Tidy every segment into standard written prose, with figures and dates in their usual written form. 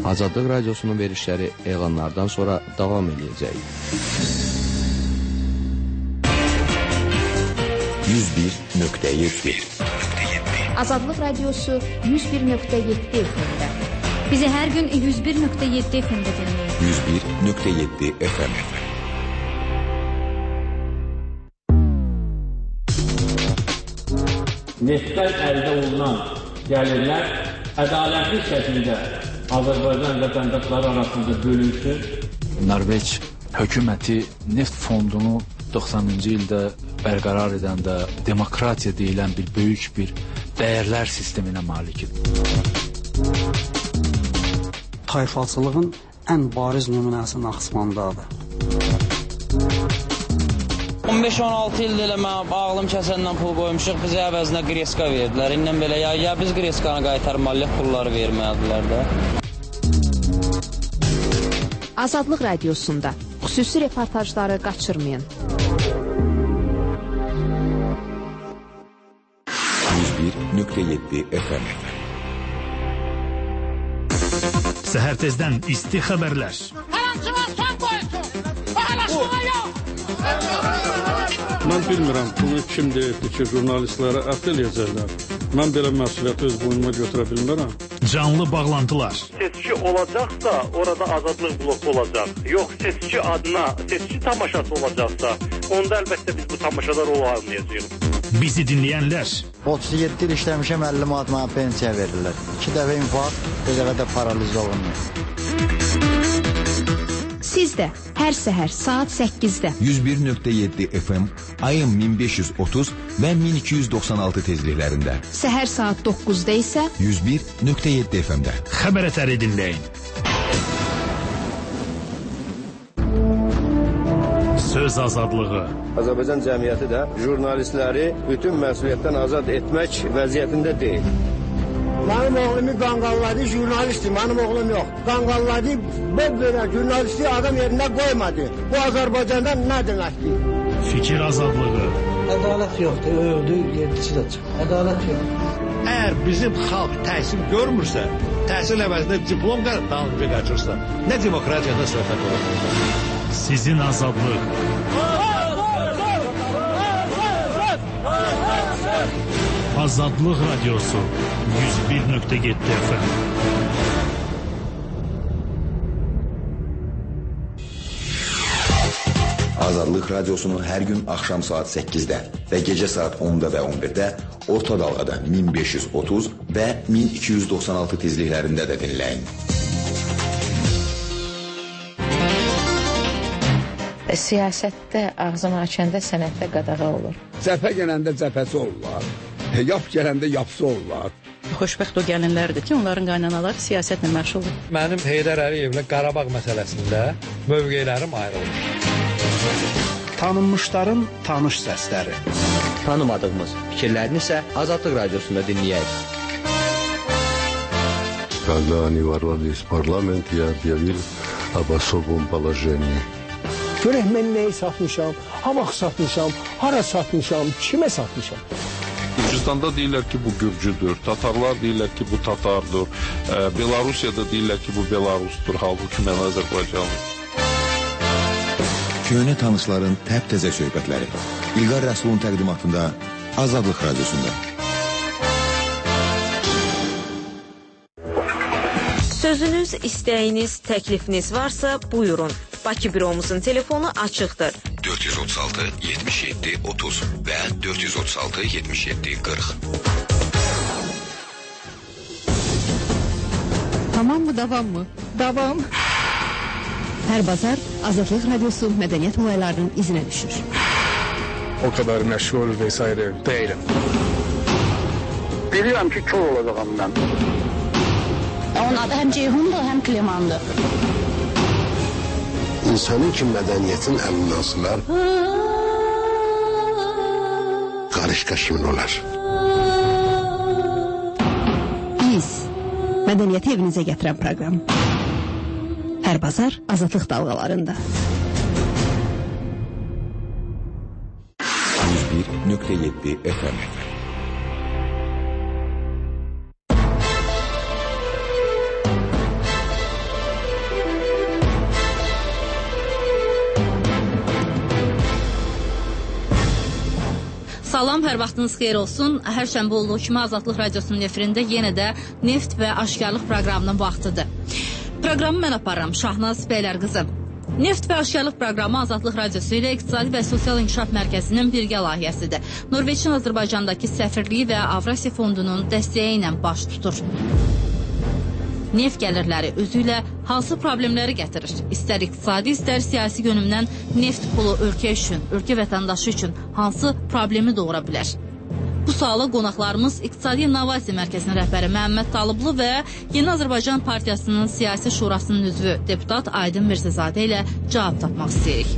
Azadlıq Radiosunun verişləri elanlardan sonra davam edəcək. 101.7 Azadlıq Radiosu 101.7 FM-də. Bizi hər gün 101.7 FM-də dinləyin. 101.7 FM. Neftdən əldə olunan gəlirlər ədalətli şəkildə Azərbaycan vətəndaşları arasında bölünsün. Norveç hökuməti neft fondunu 90-cı ildə bərqərar edəndə demokratiya deyilən bir böyük bir dəyərlər sisteminə malikdir. Tayfalçılığın ən bariz nümunəsi Naxçıvandadır. 15-16 ildir elə mən ağlım kəsəndən pul qoymuşuq, bizə əvəzinə qreska verdilər. İndən belə ya biz qreskanı qaytarmalıyıq, pulları vermədilər də. Azadlıq Radiosunda xüsusi reportajları qaçırmayın. 101.7 FM. Səhər tezdən isti xəbərlər. Mən bilmirəm, bunu kim deyibdir ki, jurnalistlərə əfv eləyəcəklər. Mən belə məsuliyyəti öz boynuma götürə bilmirəm. Canlı bağlantılar. Seçki olacaqsa, orada azadlıq bloku olacaq. Yox, seçki adına, seçki tamaşası olacaqsa, onda əlbəttə biz bu tamaşada rol almayacağıq. Bizi dinləyənlər. 37 il işləmişəm, 50 manat mənə pensiya verirlər. 2 dəfə infarkt, bir dəfə də paraliz olunmuyor. Siz də hər səhər saat 8-də 101.7 FM, ayın 1530 və 1296 tezliklərində. Səhər saat 9-da isə 101.7 FM-də. Xəbər ətəri dinləyin. Söz azadlığı. Azərbaycan cəmiyyəti də jurnalistləri bütün məsuliyyətdən azad etmək vəziyyətində deyil. Mənim oğlumu qanqalladı, jurnalistdir, mənim oğlum yox. Qanqalladı, belə jurnalisti adam yerində qoymadı. Bu Azərbaycanda nə deməkdir? Fikir azadlığı. Ədalət yoxdur, öldü, yedisi də çıxır. Ədalət yoxdur. Əgər bizim xalq təhsil görmürsə, təhsil əvəzində diplom dalınca qaçırsa, nə demokratiyadan söhbət olur? Sizin azadlıq. Azadlıq Radiosu 101.7 FM. Azadlıq Radiosunu hər gün axşam saat 8-də və gecə saat 10-da və 11-də orta dalğada 1530 və 1296 tezliklərində də dinləyin. Siyasətdə ağzını açanda sənətdə qadağa olur. Cəbhə gələndə cəbhəsi olurlar, yap gələndə yapsı olurlar. Xoşbəxt o gəlinlərdir ki, onların qaynanaları siyasətlə məşğuldur. Mənim Heydər Əliyevlə Qarabağ məsələsində mövqelərim ayrılır. Tanınmışların tanış səsləri. Tanımadığımız fikirlərini isə Azadlıq Radiosunda dinləyək. Когда они ворвались в парламент, я объявил об особом положении. Görək mən nəyi satmışam, ha vaxt satmışam, hara satmışam, kimə satmışam. Gürcüstanda deyirlər ki, bu Gürcüdür, Tatarlar deyirlər ki, bu Tatardır, Belarusiyada deyirlər ki, bu Belarusdur, halbuki mən Azərbaycanlıyım. Köhnə tanışların təp-təzə söhbətləri. İlqar Rəsulun təqdimatında Azadlıq Radiosunda. Sözünüz, istəyiniz, təklifiniz varsa buyurun. Bakı büromuzun telefonu açıqdır. 436 77 30 və 436 77 40. Tamam mı, davam mı? Davam. Hər bazar Azadlıq Radiosu mədəniyyət olaylarının izinə düşür. O kadar məşğul vesaire değilim. Bilirəm ki, kör olacağım mən. Onun adı həm Ceyhundur, həm Klemandır. İnsanın ki mədəniyyətin əlindən asılar, qarışqa kimin olar? Biz, mədəniyyəti evinizə gətirən proqram. Hər bazar Azadlıq dalğalarında. 101.7 FM. Salam, hər vaxtınız xeyir olsun. Hər şənbə olduğu kimi Azadlıq Radiosunun efirində yenə də Neft və Aşkarlıq proqramının vaxtıdır. Proqramı mən aparıram, Şahnaz Bəylərqızı. Neft və Aşkarlıq proqramı Azadlıq Radiosu ilə İqtisadi və Sosial İnkişaf Mərkəzinin birgə layihəsidir. Norveçin Azərbaycandakı səfirliyi və Avrasiya Fondunun dəstəyi ilə baş tutur. Neft gəlirləri özü ilə hansı problemləri gətirir? İstər iqtisadi, istər siyasi yönümdən neft pulu ölkə üçün, ölkə vətəndaşı üçün hansı problemi doğura bilər? Bu suala qonaqlarımız İqtisadi İnnovasiya Mərkəzinin rəhbəri Məhəmməd Talıblı və Yeni Azərbaycan Partiyasının Siyasi Şurasının üzvü deputat Aydın Mirzəzadə ilə cavab tapmaq istəyirik.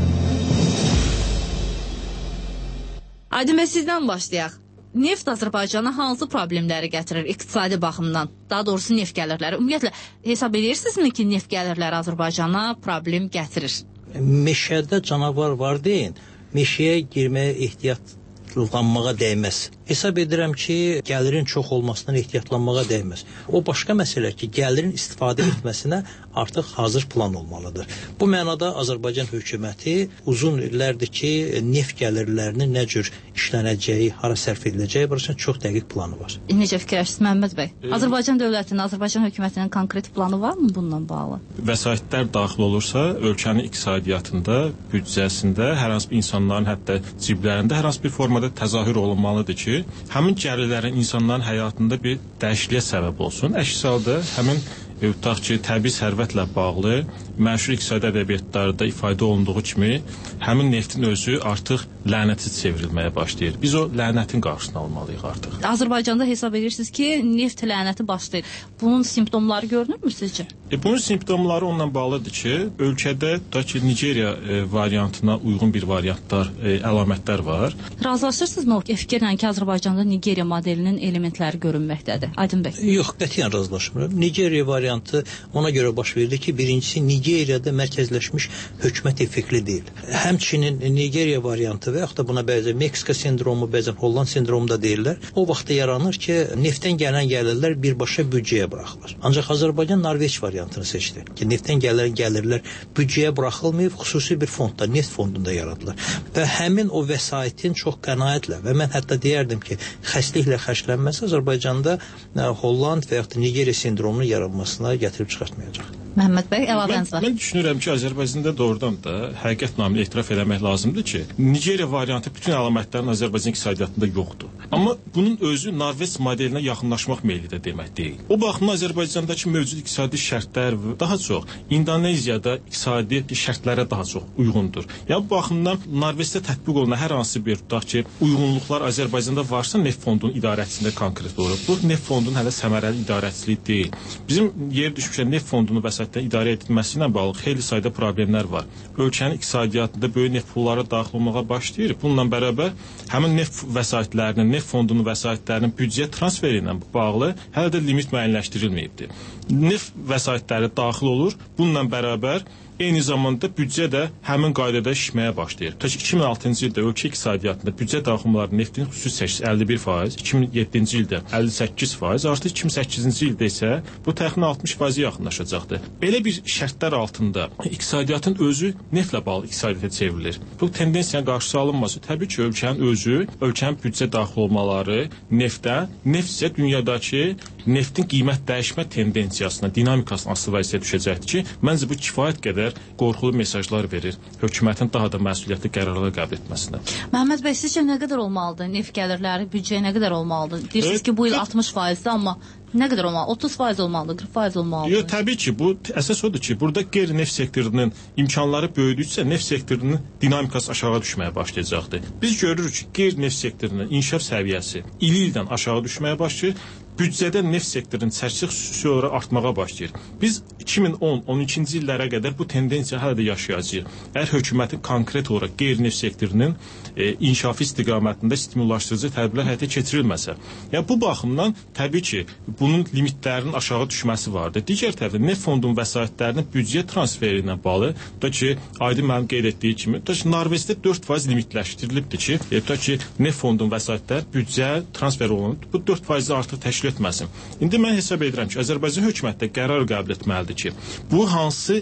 Aydın bəy, sizdən başlayaq. Neft Azərbaycana hansı problemləri gətirir iqtisadi baxımdan? Daha doğrusu neft gəlirləri. Ümumiyyətlə, hesab edirsinizmi ki, neft gəlirləri Azərbaycana problem gətirir? Meşədə canavar var deyin, meşəyə girməyə ehtiyatlanmağa dəyməz. Hesab edirəm ki, gəlirin çox olmasından ehtiyatlanmağa dəyməz. O başqa məsələ ki, gəlirin istifadə etməsinə artıq hazır plan olmalıdır. Bu mənada Azərbaycan hökuməti uzun illərdir ki, neft gəlirlərinin nə cür işlənəcəyi, hara sərf ediləcəyi barəsində çox dəqiq planı var. Necə fikirləşirsiniz Məhəmməd bəy? Azərbaycan dövlətinin, Azərbaycan hökumətinin konkret planı varmı bununla bağlı? Vəsaitlər daxil olursa, ölkənin iqtisadiyyatında, büdcəsində, hər hansı bir insanların hətta ciblərində hər hansı bir formada təzahür olunmalıdır ki, həmin gəlirlərin insanların həyatında bir dəyişikliyə səbəb olsun. Əks halda həmin tutaq ki, təbii sərvətlə bağlı məşhur iqtisadi ədəbiyyatlarda ifadə olunduğu kimi həmin neftin özü artıq lənəti çevrilməyə başlayır. Biz o lənətin qarşısını almalıyıq artıq. Azərbaycanda hesab edirsiniz ki, neft lənəti başlayır. Bunun simptomları görünürmü sizcə? Bunun simptomları onunla bağlıdır ki, ölkədə tutaq ki, Nigeriya variantına uyğun bir variantlar, əlamətlər var. Razılaşırsınızmı o fikirlə ki, Azərbaycanda Nigeriya modelinin elementləri görünməkdədir? Aydın bəy. Yox, qətiyyən razılaşmıram. Nigeriya variantı ona görə baş verdi ki, birincisi Nigeriyada mərkəzləşmiş hökumət effektli deyil. Həmçinin Nigeriya variantı və yaxud da buna bəzən Meksika sindromu, bəzən Holland sindromu da deyirlər. O vaxtda yaranır ki, neftdən gələn gəlirlər birbaşa büdcəyə buraxılır. Ancaq Azərbaycan Norveç variantını seçdi ki, neftdən gələn gəlirlər büdcəyə buraxılmayıb, xüsusi bir fondda, neft fondunda yaradılır. Və həmin o vəsaitin çox qənaətlə və mən hətta deyərdim ki, xəstliklə xərclənməsi Azərbaycanda Holland və yaxud da Nigeriya sindromunun yaranmasına gətirib çıxartmayacaq. Məhəmməd bəy, əlavəniz var. Mən düşünürəm ki, Azərbaycanda doğrudan da həqiqət namını etiraf eləmək lazımdır ki, Nigeriya variantı bütün əlamətlərin Azərbaycan iqtisadiyyatında yoxdur. Amma bunun özü Norveç modelinə yaxınlaşmaq meyli də demək deyil. O baxımdan Azərbaycandakı mövcud iqtisadi şərtlər daha çox İndoneziyada iqtisadi şərtlərə daha çox uyğundur. Yəni bu baxımdan Norveçdə tətbiq olunan hər hansı bir tutaq ki, uyğunluqlar Azərbaycanda varsa neft fondunun idarəçisində konkret olur. Bu neft fondunun hələ səmərəli idarəçiliyi deyil. Bizim yer düşmüşə neft fondunu idarə edilməsi ilə bağlı xeyli sayda problemlər var. Ölkənin iqtisadiyyatında böyük neft pulları daxil olmağa başlayır. Bununla bərabər həmin neft vəsaitlərinin, neft fondunun vəsaitlərinin büdcəyə transferi ilə bağlı hələ də limit müəyyənləşdirilməyibdir. Neft vəsaitləri daxil olur. Bununla bərabər eyni zamanda büdcə də həmin qaydada şişməyə başlayır. 2006-cı ildə ölkə iqtisadiyyatında büdcə daxilləri neftin xüsusi çəkisi 51%, 2007-ci ildə 58%, artıq 2008-ci ildə isə bu təxminən 60%-ə yaxınlaşacaqdır. Belə bir şərtlər altında iqtisadiyyatın özü neftlə bağlı iqtisadiyyata çevrilir. Bu tendensiyanın qarşısı alınması təbii ki, ölkənin özü, ölkənin büdcə daxil olmaları neftə, neft isə dünyadakı neftin qiymət dəyişmə tendensiyasına, dinamikasına asılı vəziyyətə düşəcəkdir ki, məncə bu kifayət qədər qorxulu mesajlar verir hökumətin daha da məsuliyyətli qərarlar qəbul etməsinə. Məhəmməd bəy, sizcə nə qədər olmalıdır neft gəlirləri, büdcəyə nə qədər olmalıdır? Deyirsiniz ki, bu il 60%-dir, amma nə qədər olmalı? 30% olmalıdır, 40% olmalıdır? Yox, təbii ki, bu əsas odur ki, burada qeyri-neft sektorunun imkanları böyüdükcə neft sektorunun dinamikası aşağı düşməyə başlayacaqdır. Biz görürük ki, qeyri-neft sektorunun inkişaf səviyyəsi il-ildən aşağı düşməyə başlayır. Büdcədə neft sektorunun çərçivə xüsusi olaraq artmağa başlayır. Biz 2010-12-ci illərə qədər bu tendensiya hələ də yaşayacağıq. Əgər hökumətin konkret olaraq qeyri-neft sektorunun inkişafı istiqamətində stimullaşdırıcı tədbirlər həyata keçirilməsə. Yəni bu baxımdan təbii ki, bunun limitlərinin aşağı düşməsi vardır. Digər tərəfdən neft fondunun vəsaitlərinin büdcəyə transferi ilə bağlı, da ki, Aydın mənim qeyd etdiyi kimi, da ki, Norveçdə 4% limitləşdirilibdir ki, da ki, neft fondunun vəsaitləri büdcəyə transfer olunub. Bu 4% artıq təşkil etməsin. İndi mən hesab edirəm ki, Azərbaycan hökuməti qərar qəbul etməlidir ki, bu hansı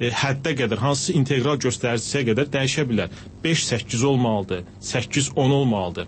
həddə qədər, hansı integral göstəricisiyə qədər dəyişə bilər. 5-8 olmalıdır, 8-10 olmalıdır.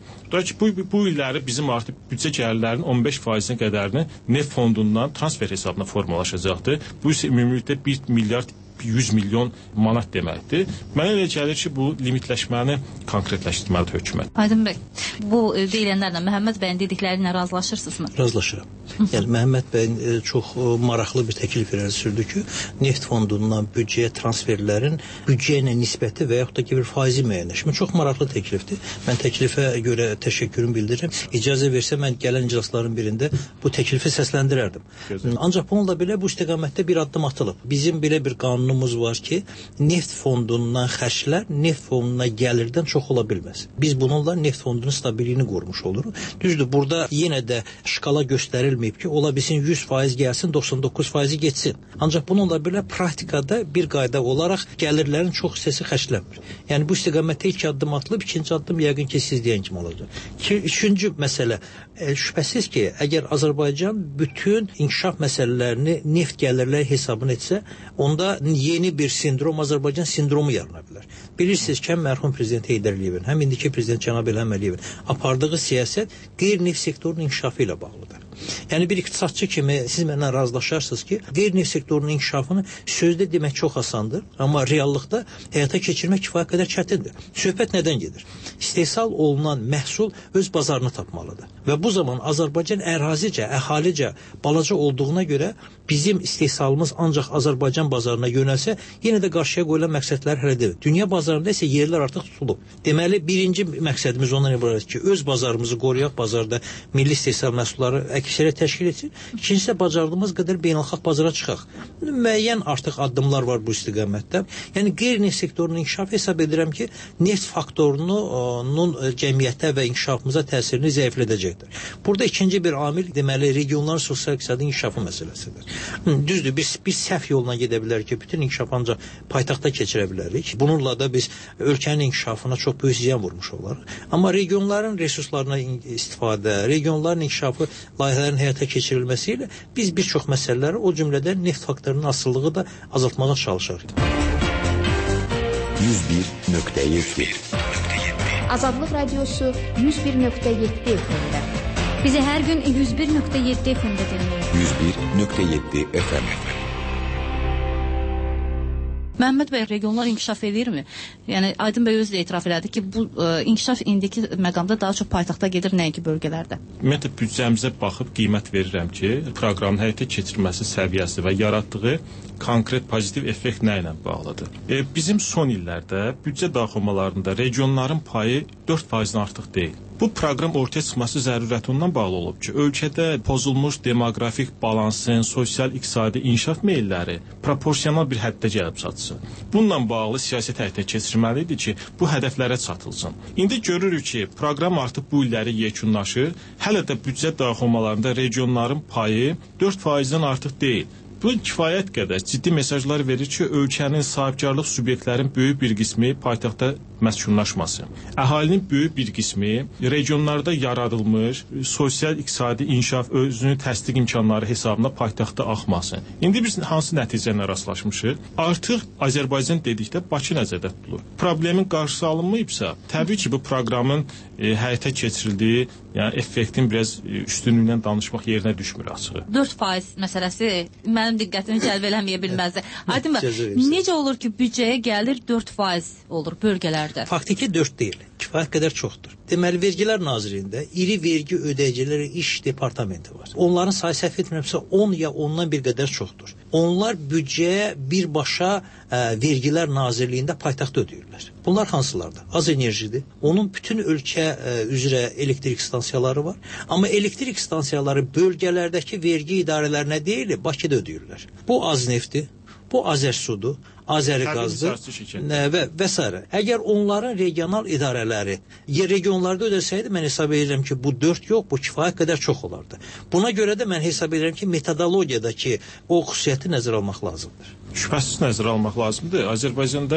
Bu illəri bizim artıq büdcə gəlirlərinin 15%-nə qədərini neft fondundan transfer hesabına formalaşacaqdır. Bu isə ümumilikdə 1 milyard 100 milyon manat deməkdir. Mənə elə gəlir ki, bu limitləşməni konkretləşdirməlidir hökumət. Aydın bəy, bu deyilənlərlə Məhəmməd bəyin dedikləri ilə razılaşırsınızmı? Razılaşıram. Yəni Məhəmməd bəyin çox maraqlı bir təklif irəli sürdü ki, neft fondundan büdcəyə transferlərin büdcəyə ilə nisbəti və yaxud da ki, bir faizi müəyyənləşmə çox maraqlı təklifdir. Mən təklifə görə təşəkkürümü bildirirəm. İcazə versə mən gələn iclasların birində bu təklifi səsləndirərdim. Ancaq bununla belə bu istiqamətdə bir addım atılıb. Bizim belə bir qanunumuz var ki, neft fondundan xərclər neft fonduna gəlirdən çox ola bilməz. Biz bununla neft fondunun stabiliyini qorumuş oluruq. Düzdür, burada yenə də şkala göstərilməyib ki, ola bilsin 100% gəlsin, 99% getsin. Ancaq bununla belə praktikada bir qayda olaraq gəlirlərin çox hissəsi xərclənmir. Yəni bu istiqamətdə ilk addım atılıb, ikinci addım yəqin ki, siz deyən kimi olacaq. Üçüncü məsələ, şübhəsiz ki, əgər Azərbaycan bütün inkişaf məsələlərini neft gəlirləri hesabını etsə, onda yeni bir sindrom, Azərbaycan sindromu yarana bilər. Bilirsiniz ki, həm mərhum prezident Heydər Əliyevin, həm indiki prezident cənab İlham Əliyevin apardığı siyasət qeyri-neft sektorunun inkişafı ilə bağlıdır. Yəni bir iqtisadçı kimi siz mənimlə razılaşarsınız ki, qeyri-neft sektorunun inkişafını sözdə demək çox asandır, amma reallıqda həyata keçirmək kifayət qədər çətindir. Söhbət nədən gedir? İstehsal olunan məhsul öz bazarını tapmalıdır. Və bu zaman Azərbaycan ərazicə, əhalicə balaca olduğuna görə bizim istehsalımız ancaq Azərbaycan bazarına yönəlsə, yenə də qarşıya qoyulan məqsədlər həll edilir. Dünya bazarında isə yerlər artıq tutulub. Deməli, birinci məqsədimiz ondan ibarət ki, öz bazarımızı qoruyaq, bazarda milli istehsal məhsulları əksəriyyət təşkil etsin. İkincisi də bacardığımız qədər beynəlxalq bazara çıxaq. Müəyyən artıq addımlar var bu istiqamətdə. Yəni qeyri-neft sektorunun inkişafı hesab edirəm ki, neft faktorunun cəmiyyətə və inkişafımıza təsirini zəiflədəcəkdir. Burada ikinci bir amil deməli regionların sosial-iqtisadi inkişafı məsələsidir. Düzdür, bir səhv yoluna gedə bilər ki, bütün inkişaf ancaq paytaxtda keçirə bilərik. Bununla da biz ölkənin inkişafına çox böyük ziyan vurmuş olarıq. Amma regionların resurslarına istifadə, regionların inkişafı layihələrin həyata keçirilməsi ilə biz bir çox məsələləri, o cümlədən neft faktorunun asılılığı da azaltmağa çalışarıq. 101.7 Azadlıq Radiosu 101.7 FM-də. Bizi hər gün 101.7 FM-də dinləyin. 101.7 FM. Məhəmməd bəy, regionlar inkişaf edirmi? Yəni Aydın bəy özü də etiraf elədi ki, bu inkişaf indiki məqamda daha çox paytaxtda gedir, nəinki bölgələrdə. Ümumiyyətlə büdcəmizə baxıb qiymət verirəm ki, proqramın həyata keçirilməsi səviyyəsi və yaratdığı konkret pozitiv effekt nə ilə bağlıdır? Bizim son illərdə büdcə daxilmalarında regionların payı 4%-dən artıq deyil. Bu proqram ortaya çıxması zərurəti ondan bağlı olub ki, ölkədə pozulmuş demoqrafik balansın, sosial-iqtisadi inkişaf meylləri proporsional bir həddə gəlib çatsın. Bununla bağlı siyasət həyata keçirməlidir ki, bu hədəflərə çatılsın. İndi görürük ki, proqram artıq bu illəri yekunlaşır, hələ də büdcə daxilmalarında regionların payı 4%-dən artıq deyil. Bu kifayət qədər ciddi mesajlar verir ki, ölkənin sahibkarlıq subyektlərin böyük bir qismi paytaxtda məskunlaşmasın. Əhalinin böyük bir qismi regionlarda yaradılmış sosial-iqtisadi inkişaf özünün təsdiq imkanları hesabına paytaxta axmasın. İndi biz hansı nəticəyə rastlaşmışıq? Artıq Azərbaycan dedikdə Bakı nəzərdə tutulur. Problemin qarşısı alınmayıbsa, təbii ki, bu proqramın həyata keçirildiyi, yəni effektin biraz üstünlüyündən danışmaq yerinə düşmür açığı. 4% məsələsi mənim diqqətimi cəlb eləməyə bilməzdi. Aydın bəy, necə olur ki, büdcəyə gəlir 4% olur bölgələrdə? Faktiki 4 deyil, kifayət qədər çoxdur. Deməli, Vergilər Nazirliyində iri vergi ödəyiciləri iş departamenti var. Onların sayı səhv etmirəmsə 10 ya ondan bir qədər çoxdur. Onlar büdcəyə birbaşa Vergilər Nazirliyində paytaxtda ödəyirlər. Bunlar hansılardır? Az enerjidir. Onun bütün ölkə üzrə elektrik stansiyaları var. Amma elektrik stansiyaları bölgələrdəki vergi idarələrinə deyil, Bakıda ödəyirlər. Bu az neftdir, bu Azərsudur, Azəriqazdır və s. Əgər onların regional idarələri regionlarda ödəsəydi, mən hesab edirəm ki, bu 4 yox, bu kifayət qədər çox olardı. Buna görə də mən hesab edirəm ki, metodologiyadakı o xüsusiyyəti nəzərə almaq lazımdır. Şübhəsiz nəzərə almaq lazımdır. Azərbaycanda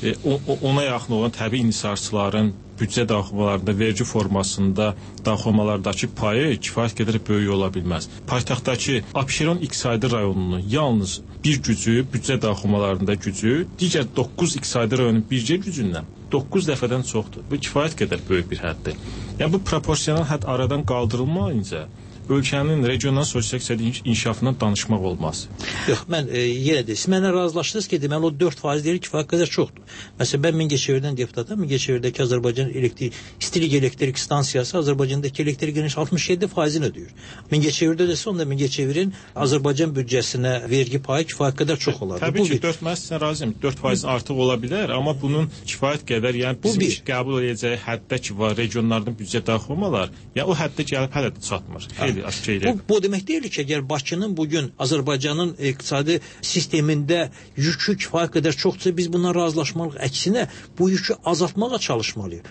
ona yaxın olan təbii inhisarçıların büdcə daxilmalarında, vergi formasında daxilmalardakı payı kifayət qədər böyük ola bilməz. Paytaxtdakı Abşeron iqtisadi rayonunun yalnız bir gücü büdcə daxilmalarında gücü gücü digər 9 iqtisadi rayonun birgə gücündən 9 dəfədən çoxdur. Bu kifayət qədər böyük bir həddir. Yəni bu proporsional hədd aradan qaldırılmayınca ölkənin regional sosial-iqtisadi inkişafından danışmaq olmaz. Yox, mən yenə də siz mənə razılaşdınız ki, deməli o 4% deyil, kifayət qədər çoxdur. Məsələn, mən Mingəçevirdən deputatam. Mingəçevirdəki Azərbaycan istilik elektrik stansiyası Azərbaycandakı elektrik enerjisi 67%-ni ödəyir. Mingəçevirdə də onda Mingəçevirin Azərbaycan büdcəsinə vergi payı kifayət qədər çox olar. Təbii ki, 4% razıyam. 4% artıq ola bilər, amma bunun kifayət qədər, yəni bizim qəbul edəcəyi həddə ki var, regionlardan büdcə daxil olmalar, yəni o həddə gəlib hələ də çatmır. Bu demək deyil ki, əgər Bakının bugün Azərbaycanın iqtisadi sistemində yükü kifayət qədər çoxdursa, biz bundan razılaşmalıyıq. Əksinə, bu yükü azaltmağa çalışmalıyıq.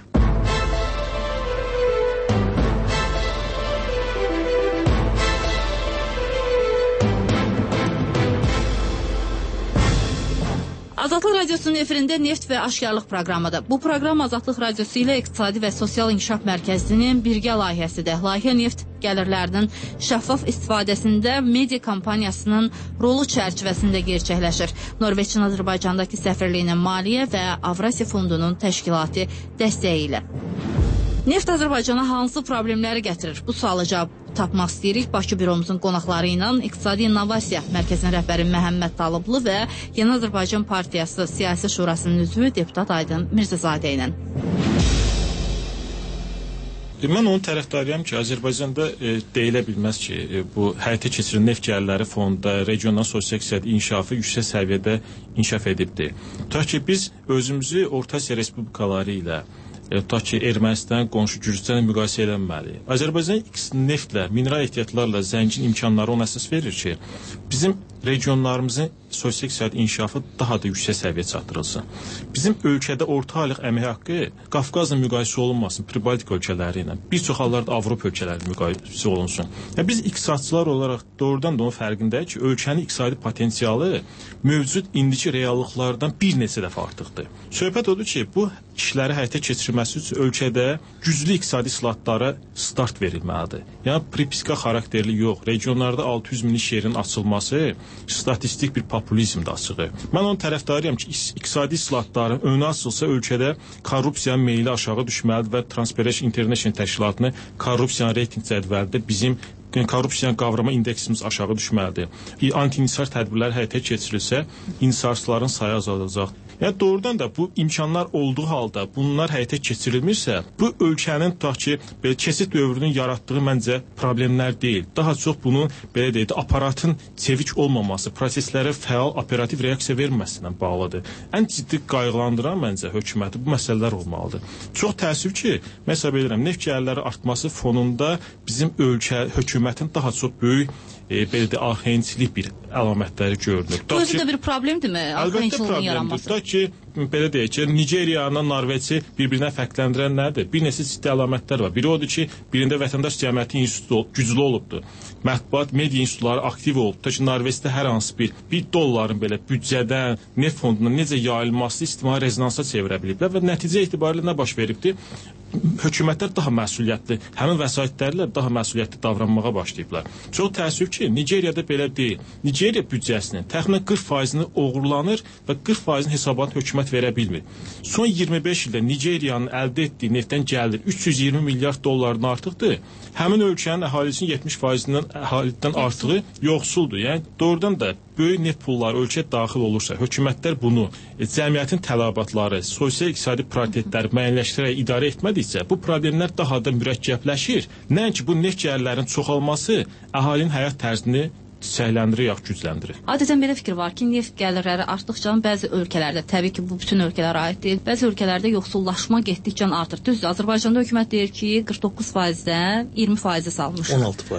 Azadlıq Radiosunun efirində Neft və Aşkarlıq proqramıdır. Bu proqram Azadlıq Radiosu ilə İqtisadi və Sosial İnkişaf Mərkəzinin birgə layihəsidir. Layihə neft gəlirlərinin şəffaf istifadəsində media kampaniyasının rolu çərçivəsində gerçəkləşir. Norveçin Azərbaycandakı səfirliyinin maliyyə və Avrasiya Fondunun təşkilati dəstəyi ilə. Neft Azərbaycana hansı problemləri gətirir? Bu sualı cavab tapmaq istəyirik. Bakı büromuzun qonaqları ilə İqtisadi İnnovasiya Mərkəzinin rəhbəri Məhəmməd Talıblı və Yeni Azərbaycan Partiyası Siyasi Şurasının üzvü deputat Aydın Mirzəzadə ilə. Mən onun tərəfdarıyam ki, Azərbaycanda deyilə bilməz ki, bu həyata keçirilən neft gəlirləri fonunda regional sosial-iqtisadi inkişafı yüksək səviyyədə inkişaf edibdir. Ta ki, biz özümüzü Orta Asiya respublikaları ilə ta ki, Ermənistan, qonşu Gürcüstanla müqayisə edilməliyik. Azərbaycan neftlə, mineral ehtiyatlarla zəngin imkanları ona əsas verir ki, bizim regionlarımızın sosial-iqtisadi inkişafı daha da yüksək səviyyə çatdırılsın. Bizim ölkədə orta aylıq əmək haqqı Qafqazla müqayisə olunmasın, Pribaltika ölkələri ilə, bir çox hallarda Avropa ölkələri müqayisə olunsun. Yəni, biz iqtisadçılar olaraq doğrudan da onun fərqindəyik ki, ölkənin iqtisadi potensialı mövcud indiki reallıqlardan bir neçə dəfə artıqdır. Söhbət odur ki, bu işləri həyata keçirməsi üçün ölkədə güclü iqtisadi islahatlara start verilməlidir. Yəni, pripiska xarakterli yox, regionlarda 600 min iş yerinin açılması statistik bir populizmdir açığı. Mən onun tərəfdarıyam ki, iqtisadi islahatların önü açılsa ölkədə korrupsiyanın meyli aşağı düşməlidir və Transparency International təşkilatını korrupsiyanın reyting cədvəlində bizim korrupsiyanın qavrama indeksimiz aşağı düşməlidir. Anti-insar tədbirlər həyata keçirilsə, insarsların sayı azalacaq. Yəni doğrudan da bu imkanlar olduğu halda bunlar həyata keçirilmirsə, bu ölkənin tutaq ki, belə keçid dövrünün yaratdığı məncə problemlər deyil. Daha çox bunun belə deyək də aparatın çevik olmaması, proseslərə fəal operativ reaksiya verməsindən bağlıdır. Ən ciddi qayğılandıran məncə hökuməti bu məsələlər olmalıdır. Çox təəssüf ki, məsəl edirəm, neft gəlirləri artması fonunda bizim ölkə hökumətin daha çox böyük belə də arxayınçilik bir əlamətləri görünür. Bu özü də bir problemdirmi? Arxayınçılığın yaranması. Tutaq ki, belə deyək ki, Nigeriyanla Norveçi bir-birinə fərqləndirən nədir? Bir neçə ciddi əlamətlər var. Biri odur ki, birində vətəndaş cəmiyyəti institutu güclü olubdur. Mətbuat, media institutları aktiv olub. Tutaq ki, Norveçdə hər hansı bir dolların belə büdcədən, neft fondundan necə yayılması ictimai rezonansa çevirə biliblər və nəticə etibarilə nə baş veribdir? Hökumətlər daha məsuliyyətli, həmin vəsaitlərlə daha məsuliyyətli davranmağa başlayıblar. Çox təəssüf ki, Nigeriyada belə deyil. Nigeriya büdcəsinin təxminən 40%-ni oğurlanır və 40%-ni hesabatını hökumət verə bilmir. Son 25 ildə Nigeriyanın əldə etdiyi neftdən gəlir 320 milyard dollardan artıqdır. Həmin ölkənin əhalisinin 70%-dən əhalidən artığı yoxsuldur. Yəni doğrudan da böyük neft pulları ölkəyə daxil olursa, hökumətlər bunu cəmiyyətin tələbatları, sosial-iqtisadi prioritetləri müəyyənləşdirərək idarə etmədiksə, bu problemlər daha da mürəkkəbləşir. Nəinki bu neft gəlirlərinin çoxalması əhalinin həyat tərzini çiçəkləndirir, yaxud gücləndirir. Adətən belə fikir var ki, neft gəlirləri artdıqca bəzi ölkələrdə, təbii ki, bu bütün ölkələrə aid deyil, bəzi ölkələrdə yoxsullaşma getdikcə artır. Düzdür, Azərbaycanda hökumət deyir ki, 49%-dən 20% salmış.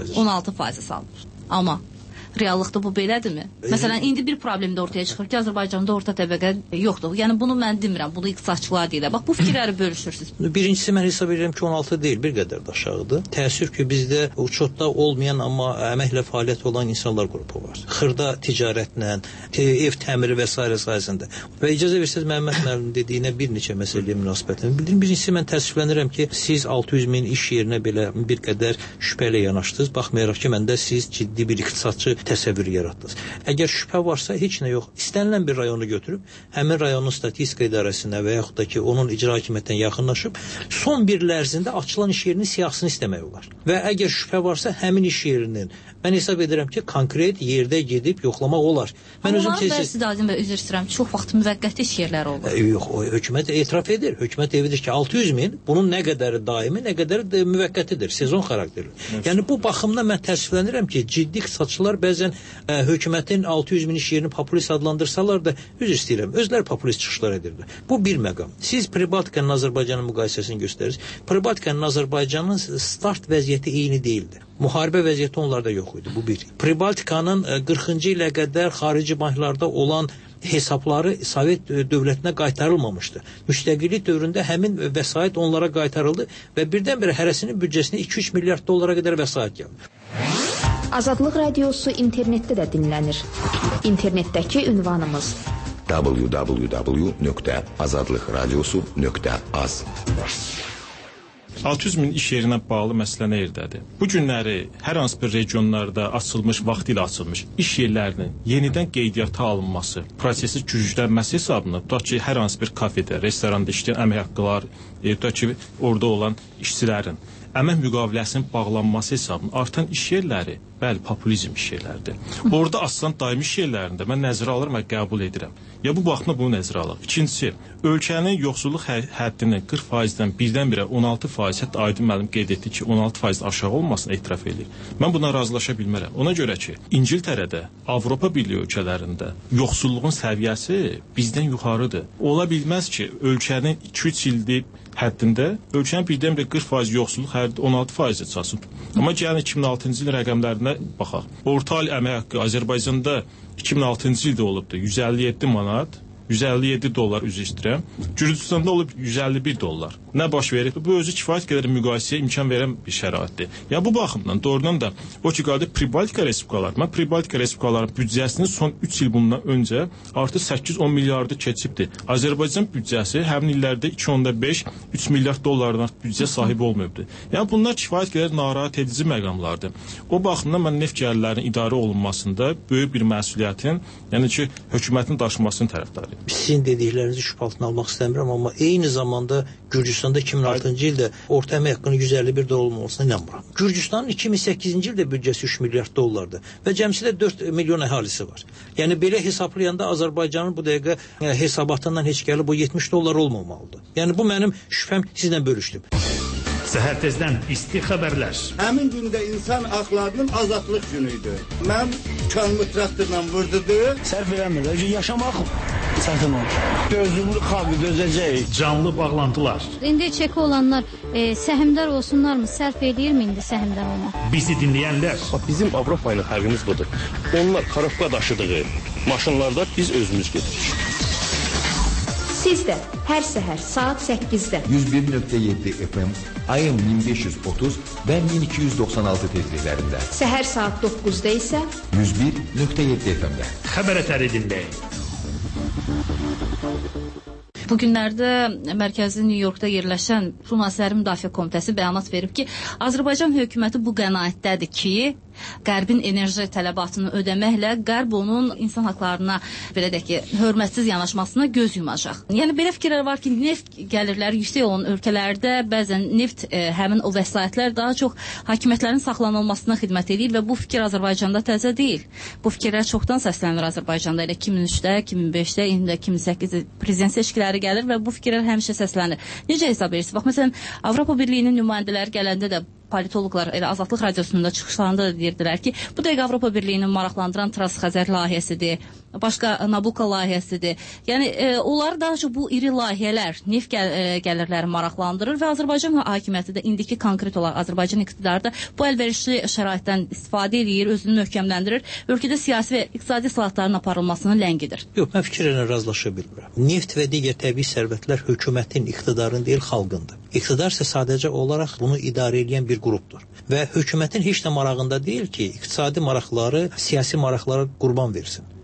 16% salmış. Amma reallıqda bu belədirmi? Məsələn, indi bir problem də ortaya çıxır ki, Azərbaycanda orta təbəqə yoxdur. Yəni bunu mən demirəm, bunu iqtisadçılar deyirlər. Bax, bu fikirləri bölüşürsünüz. Birincisi, mən hesab edirəm ki, 16 deyil, bir qədər də aşağıdır. Təəssüf ki, bizdə uçotda olmayan, amma əməklə fəaliyyət olan insanlar qrupu var. Xırda ticarətlə, ev təmiri və s. sayəsində. Və icazə versəz, Məhəmməd müəllim dediyinə bir neçə məsələyə münasibətini bildirim. Birincisi, mən təəssüflənirəm ki, siz 600 min iş yerinə belə bir qədər şübhə ilə yanaşdınız. Baxmayaraq ki, məndə siz ciddi bir iqtisadçı təsəvvür yaratdınız. Əgər şübhə varsa heç nə yox. İstənilən bir rayonu götürüb, həmin rayonun statistika idarəsinə və yaxud da ki, onun icra hakimiyyətinə yaxınlaşıb, son bir il ərzində açılan iş yerinin siyahısını istəmək olar. Və əgər şübhə varsa, həmin iş yerinin, mən hesab edirəm ki, konkret yerdə gedib yoxlamaq olar. Mən özüm bəzi Azim bəy, üzr istəyirəm, çox vaxt müvəqqəti iş yerləri olur. Yox, hökumət etiraf edir. Hökumət evidir ki, 600 min, bunun nə qədəri daimi, nə qədəri müvəqqətidir, sezon xarakterli. Yəni bu baxımdan mən təəssüflənirəm ki, ciddi iqtisadçılar bəzən hökumətin 600 min iş yerini populist adlandırsalar da, üzr istəyirəm, özləri populist çıxışlar edirlər. Bu bir məqam. Siz Pribaltikanın Azərbaycanın müqayisəsini göstərirsiniz. Pribaltikanın Azərbaycanın start vəziyyəti eyni deyildi. Müharibə vəziyyəti onlarda yox idi. Bu bir. Pribaltikanın 40-cı ilə qədər xarici banklarda olan hesabları Sovet dövlətinə qaytarılmamışdı. Müstəqillik dövründə həmin vəsait onlara qaytarıldı və birdən-birə hərəsinin büdcəsinə 2-3 milyard dollara qədər vəsait gəldi. Azadlıq radiosu internetdə də dinlənir. İnternetdəki ünvanımız www.azadlıqradiosu.az 600 min iş yerinə bağlı məsələ nə yerdədir? Bu günləri hər hansı bir regionlarda açılmış, vaxtilə açılmış iş yerlərinin yenidən qeydiyyata alınması, prosesi güclənməsi hesabına, tutaq ki, hər hansı bir kafedə, restoranda işləyən əmək haqqılar, tutaq ki, orada olan işçilərin əmək müqaviləsinin bağlanması hesabına artan iş yerləri, bəli, populizm iş yerləridir. Orada açılan daimi iş yerlərində mən nəzərə alırım və qəbul edirəm. Ya bu baxımda bunu nəzərə alaq. İkincisi, ölkənin yoxsulluq həddinin 40%-dən birdən-birə 16%, hətta Aydın müəllim qeyd etdi ki, 16% aşağı olmasını etiraf edir. Mən buna razılaşa bilmərəm. Ona görə ki, İngiltərədə, Avropa Birliyi ölkələrində yoxsulluğun səviyyəsi bizdən yuxarıdır. Ola bilməz ki, ölkənin 2-3 ildir həddində ölkənin birdən-birə 40% yoxsulluq həddi 16% çatsın. Amma gəlin 2006-cı il rəqəmlərinə baxaq. Orta il əmək haqqı Azərbaycanda 2006-cı ildə olubdu 157 manat, 157 dollar üzr istəyirəm. Gürcüstanda olub 151 dollar. Nə baş verir? Bu özü kifayət qədər müqayisəyə imkan verən bir şəraitdir. Ya bu baxımdan doğrudan da o ki qaldı Pribaltika respublikalar. Mən Pribaltika respublikaların büdcəsinin son 3 il bundan öncə artıq 8-10 milyardı keçibdir. Azərbaycan büdcəsi həmin illərdə 2.5-3 milyard dollardan büdcə sahibi olmayıbdır. Yəni bunlar kifayət qədər narahat edici məqamlardır. O baxımdan mən neft gəlirlərinin idarə olunmasında böyük bir məsuliyyətin, yəni ki, hökumətin daşımasının tərəfdarıyım. Sizin dediklərinizi şübhə altına almaq istəmirəm, amma eyni zamanda Gürcüstanda 2006-cı ildə orta əmək haqqının 151 dollar olmasına inanmıram. Gürcüstanın 2008-ci ildə büdcəsi 3 milyard dollardır və cəmsidə 4 milyon əhalisi var. Yəni belə hesablayanda Azərbaycanın bu dəqiqə hesabatından heç gəlib bu 70 dollar olmamalıdır. Yəni bu mənim şübhəm sizlə bölüşdüm. Səhər tezdən isti xəbərlər. Həmin gündə insan haqlarının azadlıq günüydü. Mən könlümü traktorla vurdudu. Sərf eləmir. Yaşamaq sərfim olur. Gözümlü xalqı dözəcək. Canlı bağlantılar. İndi çeki olanlar səhmdar olsunlarmı? Sərf edirmi indi səhmdar olmaq? Bizi dinləyənlər. Bizim Avropa ilə fərqimiz budur. Onlar karofka daşıdığı maşınlarda biz özümüz gedirik. Siz də hər səhər saat 8-də 101.7 FM, ayın 1530 və 1296 tezliklərində. Səhər saat 9-da isə 101.7 FM-də. Xəbər ətəri dinləyin. Bu günlərdə mərkəzi New Yorkda yerləşən Jurnalistlərin Müdafiə Komitəsi bəyanat verib ki, Azərbaycan hökuməti bu qənaətdədir ki, Qərbin enerji tələbatını ödəməklə Qərb onun insan haqlarına, belə deyək ki, hörmətsiz yanaşmasına göz yumacaq. Yəni belə fikirlər var ki, neft gəlirləri yüksək olan ölkələrdə bəzən neft həmin o vəsaitlər daha çox hakimiyyətlərin saxlanılmasına xidmət edir və bu fikir Azərbaycanda təzə deyil. Bu fikirlər çoxdan səslənir Azərbaycanda. Elə 2003-də, 2005-də, indi də 2008-də prezident seçkiləri gəlir və bu fikirlər həmişə səslənir. Necə hesab edirsiniz? Bax, məsələn, Avropa Birliyinin nümayəndələri gələndə də politoloqlar elə Azadlıq radiosunda çıxışlarında da deyirdilər ki, bu dəqiqə Avropa Birliyinin maraqlandıran Transxəzər layihəsidir, başqa Nabucco layihəsidir. Yəni onlar daha çox bu iri layihələr, neft gəlirləri maraqlandırır və Azərbaycan hakimiyyəti də indiki konkret olaraq Azərbaycan iqtidarı da bu əlverişli şəraitdən istifadə edir, özünü möhkəmləndirir, ölkədə siyasi və iqtisadi islahatların aparılmasını ləngidir. Yox, mən fikirlə razılaşa bilmirəm. Neft və digər təbii sərvətlər hökumətin, iqtidarın deyil, xalqındır. İqtidar isə sadəcə olaraq bunu idarə edən bir qrupdur. Və hökumətin heç də marağında deyil ki, iqtisadi maraqları, siyasi maraqlara qurban versin.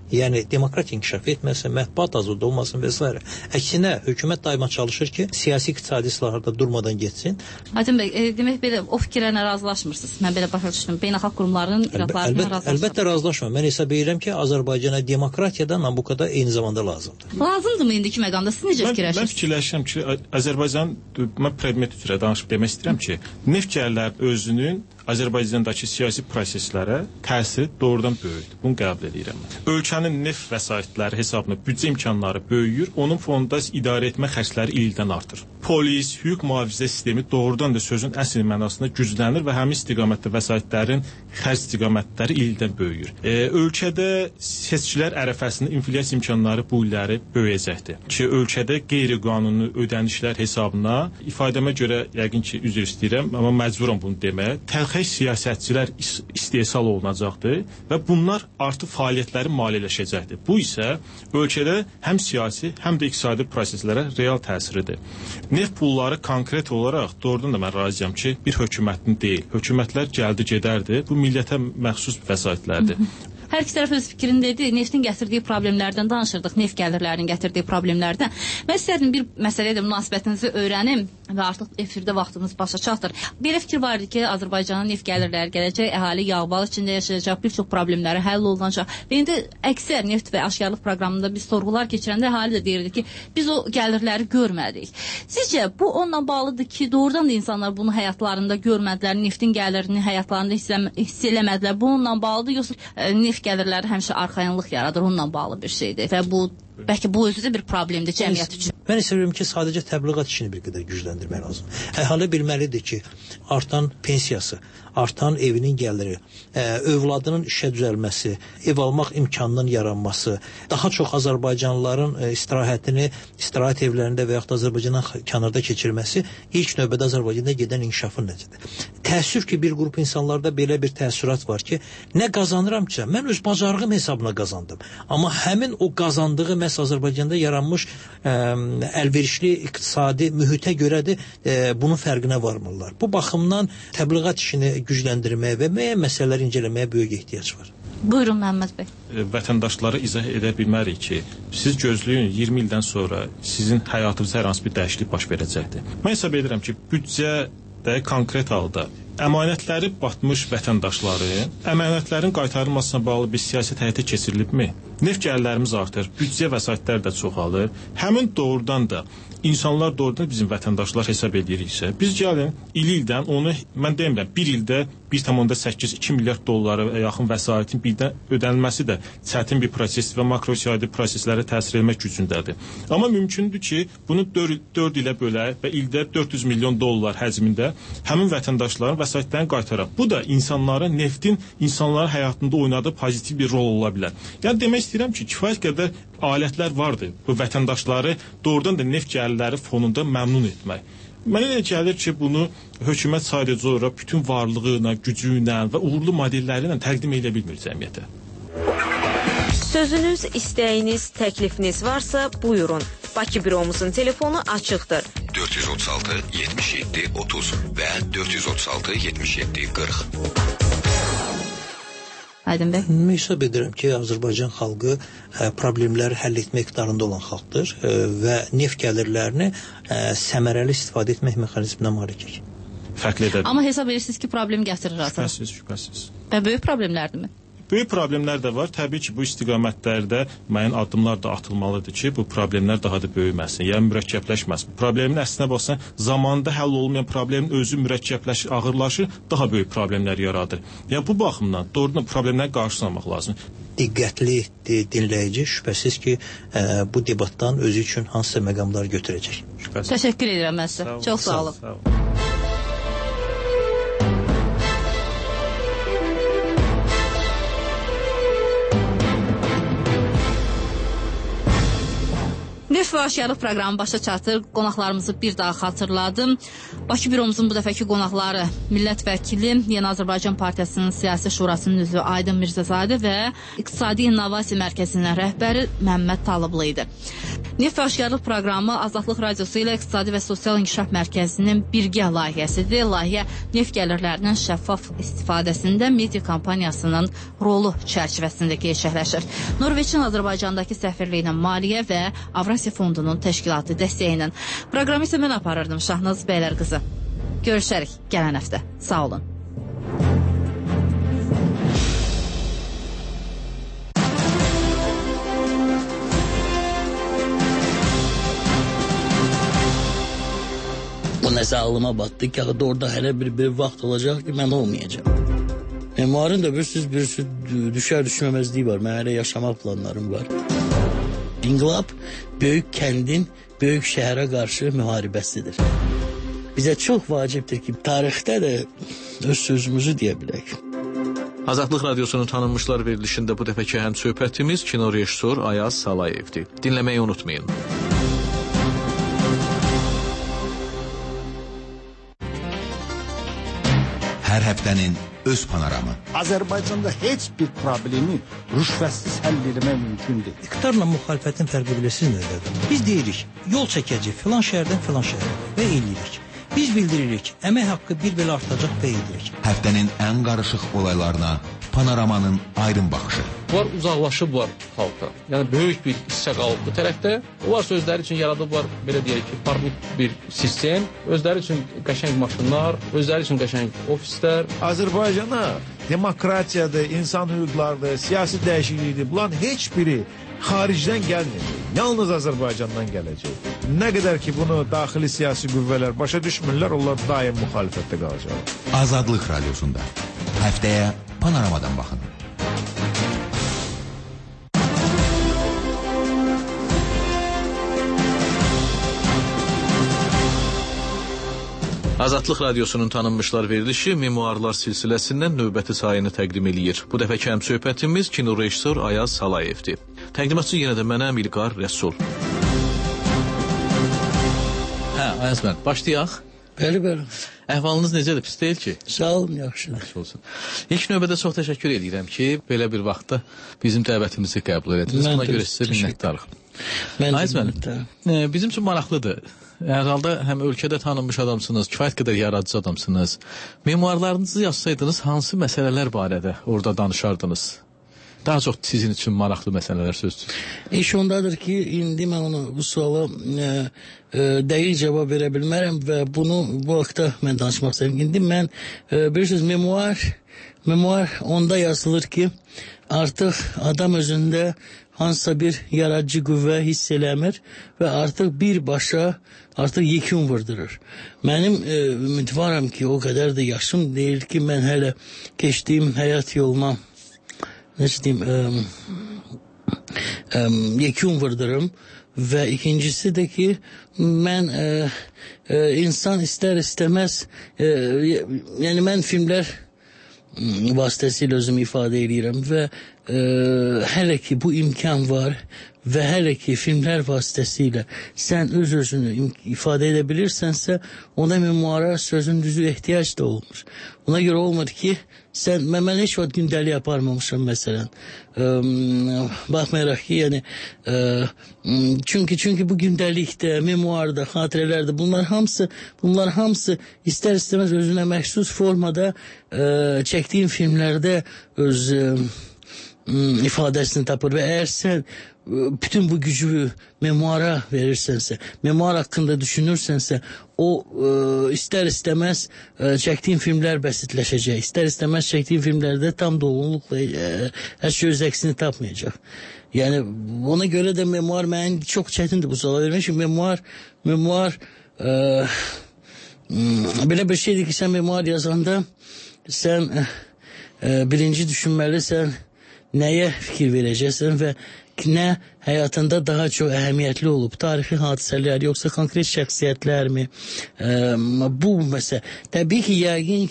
Yəni demokratiya inkişaf etməsin, mətbuat azad olmasın və s. Əksinə hökumət daima çalışır ki, siyasi iqtisadi islahatlarda durmadan getsin. Aydın bəy, demək belə o fikirlərlə razılaşmırsınız. Mən belə başa düşdüm. Beynəlxalq qurumların iradlarına razılaşmırsınız. Əlbəttə razılaşmıram. Mən hesab edirəm ki, Azərbaycana demokratiya da Nambukada eyni zamanda lazımdır. Lazımdırmı indiki məqamda? Siz necə fikirləşirsiniz? Mən fikirləşirəm ki, Azərbaycan mən predmet üzrə danışıb demək istəyirəm ki, neft gəlirlərinin özünün Azərbaycandakı siyasi proseslərə təsiri doğrudan böyükdür. Bunu qəbul edirəm. Ölkənin neft vəsaitləri hesabına büdcə imkanları böyüyür, onun fonunda idarə etmə xərcləri ildən artır. Polis, hüquq mühafizə sistemi doğrudan da sözün əsl mənasında güclənir və həmin istiqamətdə vəsaitlərin xərc istiqamətləri ildən böyüyür. Ölkədə seçkilər ərəfəsində inflyasiya imkanları bu illəri böyüyəcəkdir. Ki, ölkədə qeyri-qanuni ödənişlər hesabına ifadəmə görə yəqin ki, üzr istəyirəm, amma məcburam bunu deməyə. Təlxək siyasətçilər istehsal olunacaqdır və bunlar artıq fəaliyyətləri maliyyələşəcəkdir. Bu isə ölkədə həm siyasi, həm də iqtisadi proseslərə real təsiridir. Neft pulları konkret olaraq doğrudan da mən razıyam ki, bir hökumətin deyil. Hökumətlər gəldi gedərdi. Bu millətə məxsus vəsaitlərdir. Hər iki tərəf öz fikrini dedi. Neftin gətirdiyi problemlərdən danışırdıq. Neft gəlirlərinin gətirdiyi problemlərdən. Mən istərdim bir məsələyə də münasibətinizi öyrənim və artıq efirdə vaxtımız başa çatır. Belə fikir var idi ki, Azərbaycanın neft gəlirləri gələcək, əhali yağbal içində yaşayacaq, bir çox problemləri həll olunacaq. Və indi əksər neft və aşkarlıq proqramında biz sorğular keçirəndə əhali də deyirdi ki, biz o gəlirləri görmədik. Sizcə bu onunla bağlıdır ki, doğrudan da insanlar bunu həyatlarında görmədilər, neftin gəlirini həyatlarında hiss eləmədilər. Bununla bağlıdır, yoxsa neft gəlirləri həmişə arxayınlıq yaradır, onunla bağlı bir şeydir və bu bəlkə bu özü də bir problemdir cəmiyyət üçün. Mən istəyirəm ki, sadəcə təbliğat işini bir qədər gücləndirmək lazım. Əhali bilməlidir ki, artan pensiyası, artan evinin gəliri, övladının işə düzəlməsi, ev almaq imkanının yaranması, daha çox Azərbaycanlıların istirahət evlərində və yaxud da Azərbaycandan kənarda keçirməsi ilk növbədə Azərbaycanda gedən inkişafın nəticəsidir. Təəssüf ki, bir qrup insanlarda belə bir təəssürat var ki, nə qazanıramsa, mən öz bacarığım hesabına qazandım. Amma həmin o qazandığı məhz Azərbaycanda yaranmış əlverişli iqtisadi mühitə görədir, bunun fərqinə varmırlar. Bu baxımdan təbliğat işini gücləndirməyə və müəyyən məsələləri incələməyə böyük ehtiyac var. Buyurun Məhəmməd bəy. Vətəndaşlara izah edə bilmərik ki, siz gözləyin 20 ildən sonra sizin həyatınızda hər hansı bir dəyişiklik baş verəcəkdir. Mən hesab edirəm ki, büdcədə konkret halda əmanətləri batmış vətəndaşların əmanətlərin qaytarılmasına bağlı bir siyasət həyata keçirilibmi? Neft gəlirlərimiz artır, büdcə vəsaitlər də çoxalır. Həmin doğrudan da insanlar doğrudan bizim vətəndaşlar hesab ediriksə, biz gəlin il-ildən onu, mən demirəm, bir ildə 1,8-2 milyard dollara yaxın vəsaitin birdən ödənilməsi də çətin bir proses və makroiqtisadi proseslərə təsir etmək gücündədir. Amma mümkündür ki, bunu 4 ilə bölək və ildə 400 milyon dollar həcmində həmin vətəndaşların vəsaitlərini qaytaraq. Bu da insanların, neftin insanların həyatında oynadığı pozitiv bir rol ola bilər. Yəni demək istəyirəm ki, kifayət qədər alətlər vardır bu vətəndaşları doğrudan da neft gəlirləri fonunda məmnun etmək. Mənə elə gəlir ki, bunu hökumət sadəcə olaraq bütün varlığıyla, gücü ilə və uğurlu modelləri ilə təqdim edə bilmir cəmiyyətə. Sözünüz, istəyiniz, təklifiniz varsa buyurun. Bakı büromuzun telefonu açıqdır. 436 77 30 və 436 77 40. Aydın bəy. Hesab edirəm ki, Azərbaycan xalqı problemləri həll etmək iqtidarında olan xalqdır və neft gəlirlərini səmərəli istifadə etmək mexanizminə malikik. Fərqli edə bilər. Amma hesab edirsiniz ki, problem gətirir azər. Şübhəsiz. Və böyük problemlərdirmi? Böyük problemlər də var. Təbii ki, bu istiqamətlərdə müəyyən addımlar da atılmalıdır ki, bu problemlər daha da böyüməsin, yəni mürəkkəbləşməsin. Problemin əslinə baxsan, zamanında həll olmayan problemin özü mürəkkəbləşir, ağırlaşır, daha böyük problemlər yaradır. Yəni bu baxımdan doğrudan problemlərə qarşı almaq lazımdır. Diqqətli dinləyici şübhəsiz ki, bu debatdan özü üçün hansısa məqamlar götürəcək. Şübhəsiz. Təşəkkür edirəm mən sizə. Çox sağ olun. Sağ olun. Neft Neft və aşkarlıq proqramı başa çatır. Qonaqlarımızı bir daha xatırladım. Bakı büromuzun bu dəfəki qonaqları millət vəkili, Yeni Azərbaycan Partiyasının Siyasi Şurasının üzvü Aydın Mirzəzadə və İqtisadi İnnovasiya Mərkəzinin rəhbəri Məmməd Talıblı idi. Neft və aşkarlıq proqramı Azadlıq Radiosu ilə İqtisadi və Sosial İnkişaf Mərkəzinin birgə layihəsidir. Layihə neft gəlirlərinin şəffaf istifadəsində media kampaniyasının rolu çərçivəsində gerçəkləşir. Norveçin Azərbaycandakı səfirliyinin maliyyə və Avrasiya Fondunun təşkilatı dəstəyi ilə. Proqramı isə mən aparırdım, Şahnaz Bəylər qızı. Görüşərik gələn həftə. Sağ olun. Bu nəsə ağlıma batdı ki, orada hələ bir vaxt olacaq ki, mən olmayacağım. Memuarın da bir sürü düşər düşməməzliyi var. Mən hələ yaşamaq planlarım var. İnqilab böyük kəndin, böyük şəhərə qarşı müharibəsidir. Bizə çox vacibdir ki, tarixdə də öz sözümüzü deyə bilək. Azadlıq Radiosunun tanınmışlar verilişində bu dəfəki həm söhbətimiz kino rejissor Ayaz Salayevdir. Dinləməyi unutmayın. Hər həftənin öz panoramı. Azərbaycanda heç bir problemi rüşvətsiz həll etmək mümkündür. İqtidarla müxalifətin fərqi bilirsiniz nədir? Biz deyirik, yol çəkəcək filan şəhərdən filan şəhərə və eləyirik. Biz bildiririk, əmək haqqı bir belə artacaq və edirik. Həftənin ən qarışıq olaylarına panoramanın aydın baxışı. Bunlar uzaqlaşıblar xalqdan. Yəni böyük bir hissə qalıb bu tərəfdə. Onlar sözləri üçün yaradıblar, belə deyək ki, parnik bir sistem. Özləri üçün qəşəng maşınlar, özləri üçün qəşəng ofislər. Azərbaycana demokratiyadır, insan hüquqlarıdır, siyasi dəyişiklikdir. Bunların heç biri xaricdən gəlməyəcək. Yalnız Azərbaycandan gələcək. Nə qədər ki bunu daxili siyasi qüvvələr başa düşmürlər, onlar daim müxalifətdə qalacaq. Azadlıq Radiosunda. Həftəyə panoramadan baxın. Azadlıq Radiosunun tanınmışlar verilişi memuarlar silsiləsindən növbəti sayını təqdim eləyir. Bu dəfəki həm söhbətimiz kino rejissor Ayaz Salayevdir. Təqdimatçı yenə də mənəm İlqar Rəsul. Ayaz mən, başlayaq. Bəli. Əhvalınız necədir, pis deyil ki? Sağ olun, yaxşıdır. Olsun. İlk növbədə çox təşəkkür edirəm ki, belə bir vaxtda bizim dəvətimizi qəbul edədiniz. Buna görə sizə minnətdarıq. Ayaz mənim, bizim üçün maraqlıdır. Hər halda həm ölkədə tanınmış adamsınız, kifayət qədər yaradıcı adamsınız. Memuarlarınızı yazsaydınız, hansı məsələlər barədə orada danışardınız? Daha çox sizin üçün maraqlı məsələlər sözdür. İş ondadır ki, indi mən ona bu suala dəqiq cavab verə bilmərəm və bunu bu vaxtda mən danışmaq istəyirəm. İndi mən bilirsiniz, memuar onda yazılır ki, artıq adam özündə hansısa bir yaradıcı qüvvə hiss eləmir və artıq birbaşa yekun vurdurur. Mənim ümidvaram ki, o qədər də yaşım deyil ki, mən hələ keçdiyim həyat yoluma yekun vurdurum və ikincisi də ki, mən insan istər istəməz, yəni mən filmlər vasitəsilə özümü ifadə edirəm və hələ ki bu imkan var və hələ ki filmlər vasitəsilə sən öz-özünü ifadə edə bilirsənsə, ona memuara sözün düzü ehtiyac da olmur. Ona görə olmur ki, mən heç vaxt gündəlik aparmamışam məsələn. Baxmayaraq ki, yəni, çünki bu gündəlikdə, memuarda, xatirələrdə bunlar hamısı istər istəməz özünə məxsus formada çəkdiyin filmlərdə öz ifadəsini tapır və əgər sən bütün bu gücü memuara verirsənsə, memuar haqqında düşünürsənsə, o istər istəməz çəkdiyin filmlər bəsitləşəcək. İstər istəməz çəkdiyin filmlərdə tam dolğunluqla hər şey öz əksini tapmayacaq. Yəni, ona görə də memuar mənə çox çətindir bu suala vermək. Memuar belə bir şeydir ki, sən memuar yazanda sən birinci düşünməlisən nəyə fikir verəcəksən və nə həyatında daha çox əhəmiyyətli olub, tarixi hadisələr, yoxsa konkret şəxsiyyətlərmi? Bu məsələ. Təbii ki,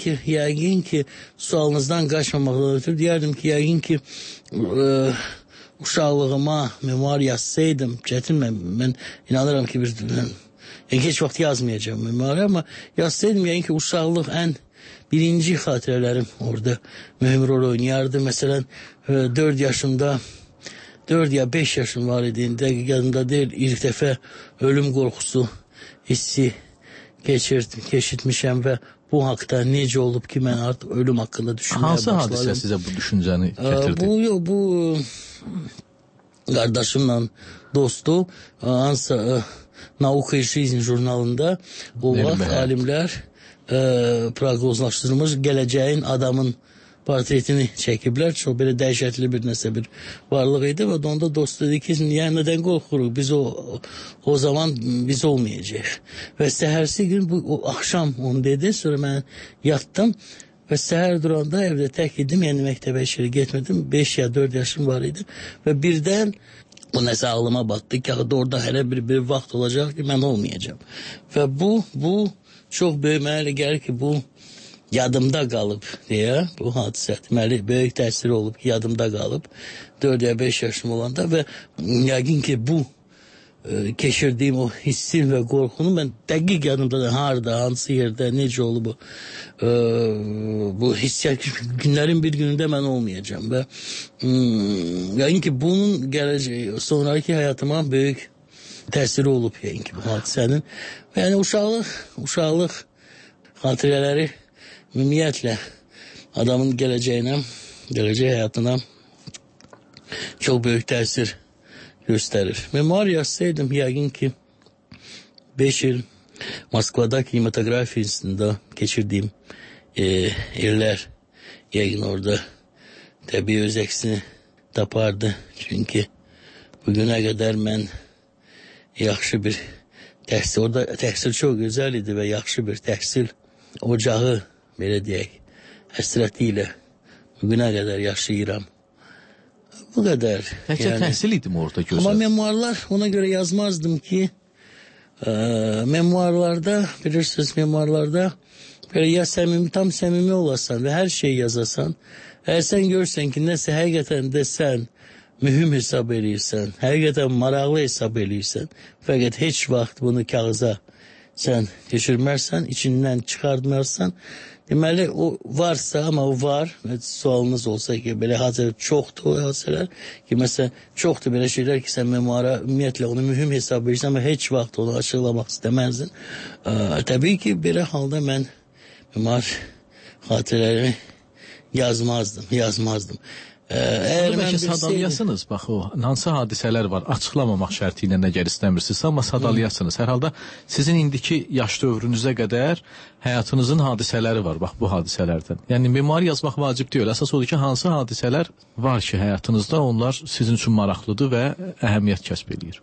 yəqin ki, sualınızdan qaçmamaqdan ötürü deyərdim ki, yəqin ki, uşaqlığıma memuar yazsaydım, mən inanıram ki yani heç vaxt yazmayacağım memuarı, ama yazsaydım yani ki uşaqlıq ən birinci xatirələrim orada mühüm rol oynayardı. Mesela 4 yaşımda 4 ya 5 yaşım var idi. Yanımda değil, ilk defa ölüm korkusu hissi keçirtmişəm və bu haqda necə olub ki, mən artıq ölüm haqqında düşünməyə başladım. Hansı hadisə sizə bu düşüncəni gətirdi? Bu qardaşımla dostu hansı Nauka и Жизнь jurnalında o vaxt alimlər proqnozlaşdırılmış gələcəyin adamın portretini çəkiblər. Çox belə dəhşətli bir nəsə bir varlıq idi və onda dost dedi ki, yəni nədən qorxuruq? Biz o zaman biz olmayacaq. Və səhərsi gün o axşam onu dedi. Sonra mən yatdım və səhər duranda evdə tək idim. Yəni məktəbə işə getmədim. 5 ya 4 yaşım var idi və birdən bu nəsə ağlıma batdı ki, orada hələ bir vaxt olacaq ki, mən olmayacağım. Və bu çox böyük mənə elə gəlir ki, bu yadımda qalıb deyə bu hadisə deməli böyük təsir olub ki, yadımda qalıb 4 ya 5 yaşım olanda və yəqin ki bu keçirdiyim o hissin və qorxunu mən dəqiq yadımda da harda, hansı yerdə, necə olub bu hissiyat günlərin bir günündə mən olmayacağım və yəqin ki bunun gələcəyi sonraki həyatıma böyük təsiri olub yəqin ki bu hadisənin və yəni uşaqlıq xatirələri ümumiyyətlə adamın gələcəyinə, gələcək həyatına çox böyük təsir göstərir. Memuar yazsaydım yəqin ki 5 il Moskvada kinematografiya institutunda keçirdiyim illər yəqin orada təbii öz əksini tapardı. Çünki bugünə qədər mən yaxşı bir təhsil, orada təhsil çox gözəl idi və yaxşı bir təhsil ocağı, belə deyək, həsrəti ilə bugünə qədər yaşayıram. Bu qədər. Təkcə təhsil idim orada gözəl. Amma memuarlar, ona görə yazmazdım ki, memuarlarda, bilirsiniz memuarlarda, belə ya tam səmimi olasan və hər şeyi yazasan, əgər sən görsən ki, nəsə həqiqətən də sən mühüm hesab eləyirsən, həqiqətən maraqlı hesab eləyirsən, fəqət heç vaxt bunu kağıza sən keçirmərsən, içindən çıxartmırsan, deməli o varsa, amma o var, sualınız olsa ki, belə hazır çoxdur o hadisələr ki, məsələn, çoxdur belə şeylər ki, sən memuara ümumiyyətlə onu mühüm hesab edirsən, amma heç vaxt onu açıqlamaq istəməzdin. Təbii ki, belə halda mən memuar xatirələri yazmazdım. Bəlkə sadalayasınız, bax o, hansı hadisələr var, açıqlamamaq şərti ilə nə gəlir istəmirsiniz, amma sadalayasınız. Hər halda sizin indiki yaş dövrünüzə qədər həyatınızın hadisələri var, bax bu hadisələrdən. Yəni memuar yazmaq vacib deyil, əsas odur ki, hansı hadisələr var ki, həyatınızda onlar sizin üçün maraqlıdır və əhəmiyyət kəsb edir.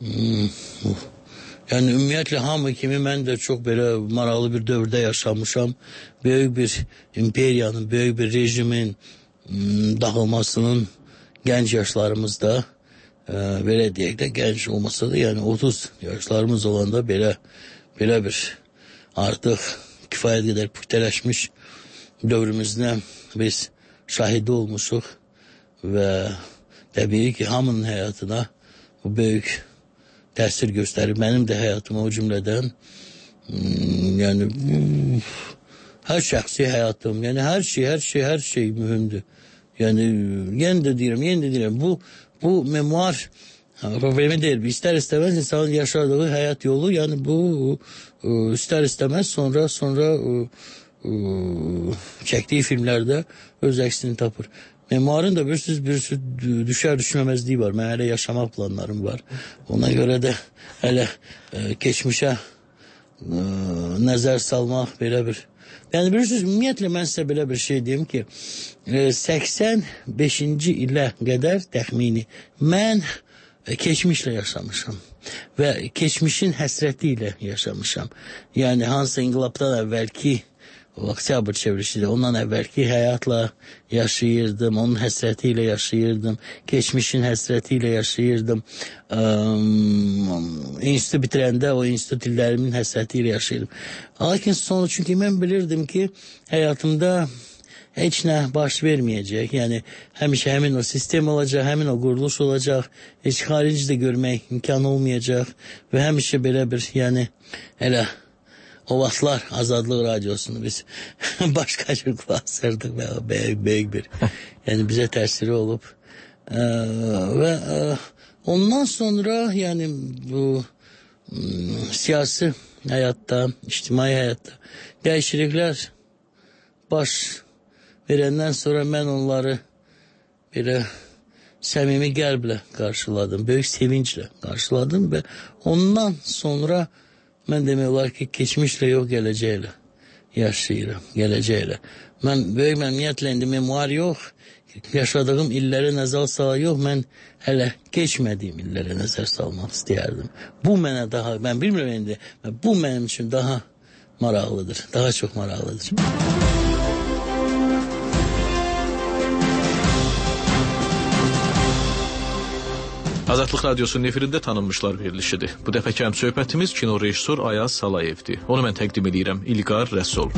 Yəni ümumiyyətlə hamı kimi mən də çox belə maraqlı bir dövrdə yaşamışam. Böyük bir imperiyanın, böyük bir rejimin dağılmasının gənc yaşlarımızda belə deyək də gənc olmasa da yəni 30 yaşlarımız olanda belə bir artıq kifayət qədər püxtələşmiş dövrümüzdə biz şahidi olmuşuq və təbii ki hamının həyatına bu böyük təsir göstərir. Mənim də həyatıma o cümlədən yəni hər şəxsi həyatım, yəni hər şey mühümdür. Yəni yenə də deyirəm, bu memuar problemi deyil. İstər istəməz insanın yaşadığı həyat yolu, yəni bu istər istəməz sonra çəkdiyi filmlərdə öz əksini tapır. Memuarın da bir düşər düşməməzliyi var. Mən hələ yaşamaq planlarım var. Ona görə də hələ keçmişə nəzər salmaq belə bir. Yəni bilirsiniz, ümumiyyətlə mən sizə belə bir şey deyim ki, 85-ci ilə qədər təxmini mən keçmişlə yaşamışam və keçmişin həsrəti ilə yaşamışam. Yəni hansı inqilabdan əvvəlki Oktyabr çevrilişiyle ondan əvvəlki həyatla yaşayırdım, onun həsrəti ilə yaşayırdım, keçmişin həsrəti ilə yaşayırdım. İnstitut bitirəndə o institut illərimin həsrəti ilə yaşayırdım. Lakin sonra çünki mən bilirdim ki, həyatımda heç nə baş verməyəcək. Yəni həmişə həmin o sistem olacaq, həmin o quruluş olacaq. Heç xaricdə görmək imkanı olmayacaq və həmişə belə bir, yəni elə o vaxtlar Azadlıq Radiosunu biz başqa cür qulaq asırdıq və böyük bir, yəni bizə təsiri olub. Və ondan sonra, yəni bu siyasi həyatda, ictimai həyatda dəyişikliklər baş verəndən sonra mən onları belə səmimi qəlblə qarşıladım, böyük sevinclə qarşıladım və ondan sonra mən demək olar ki, keçmişlə yox, gələcəklə yaşayıram, gələcəklə. Mən böyük məmnuniyyətlə indi memuar yox, yaşadığım illərə nəzər sala yox, mən hələ keçmədiyim illərə nəzər salmaq istəyərdim. Bu mənə daha, mən bilmirəm indi, bu mənim üçün daha maraqlıdır, daha çox maraqlıdır. Azadlıq Radiosunun efirində tanınmışlar verilişidir. Bu dəfəki həmsöhbətimiz kino rejissor Ayaz Salayevdir. Onu mən təqdim edirəm İlqar Rəsul.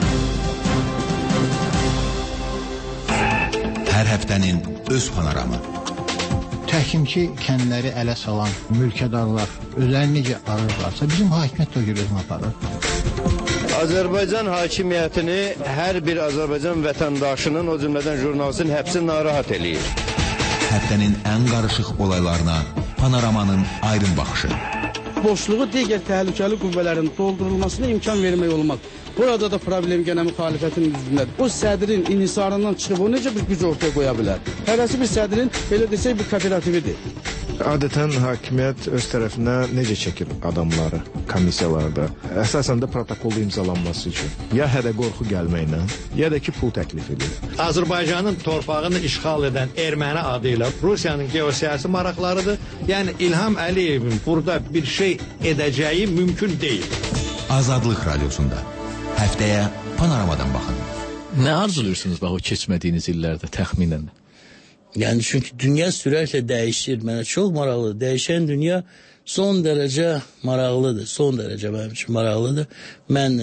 Hər həftənin öz panoramı. Təhkimki kəndləri ələ salan mülkədarlar özlərini necə arırlarsa, bizim hakimiyyət də görürüz aparır. Azərbaycan hakimiyyətini hər bir Azərbaycan vətəndaşının, o cümlədən jurnalistin həbsi narahat eləyir. Həftənin ən qarışıq olaylarına panoramanın aydın baxışı. Boşluğu digər təhlükəli qüvvələrin doldurulmasına imkan vermək olmaz. Burada da problem gənə müxalifətin üzründədir. O sədrin inhisarından çıxıb, o necə bir güc ortaya qoya bilər? Hərəsi bir sədrin, belə desək, bir kooperatividir. Adətən hakimiyyət öz tərəfinə necə çəkir adamları komissiyalarda? Əsasən də protokolda imzalanması üçün. Ya hədə qorxu gəlməklə, ya da ki, pul təklif edir. Azərbaycanın torpağını işğal edən erməni adı ilə Rusiyanın geosiyasi maraqlarıdır. Yəni İlham Əliyevin burada bir şey edəcəyi mümkün deyil. Azadlıq Radiosunda həftəyə panoramadan baxın. Nə arzuluyorsunuz bax o keçmədiyiniz illərdə təxminən? Yəni çünki dünya sürətlə dəyişir. Mənə çox maraqlıdır. Dəyişən dünya son dərəcə maraqlıdır. Son dərəcə mənim üçün maraqlıdır. Mən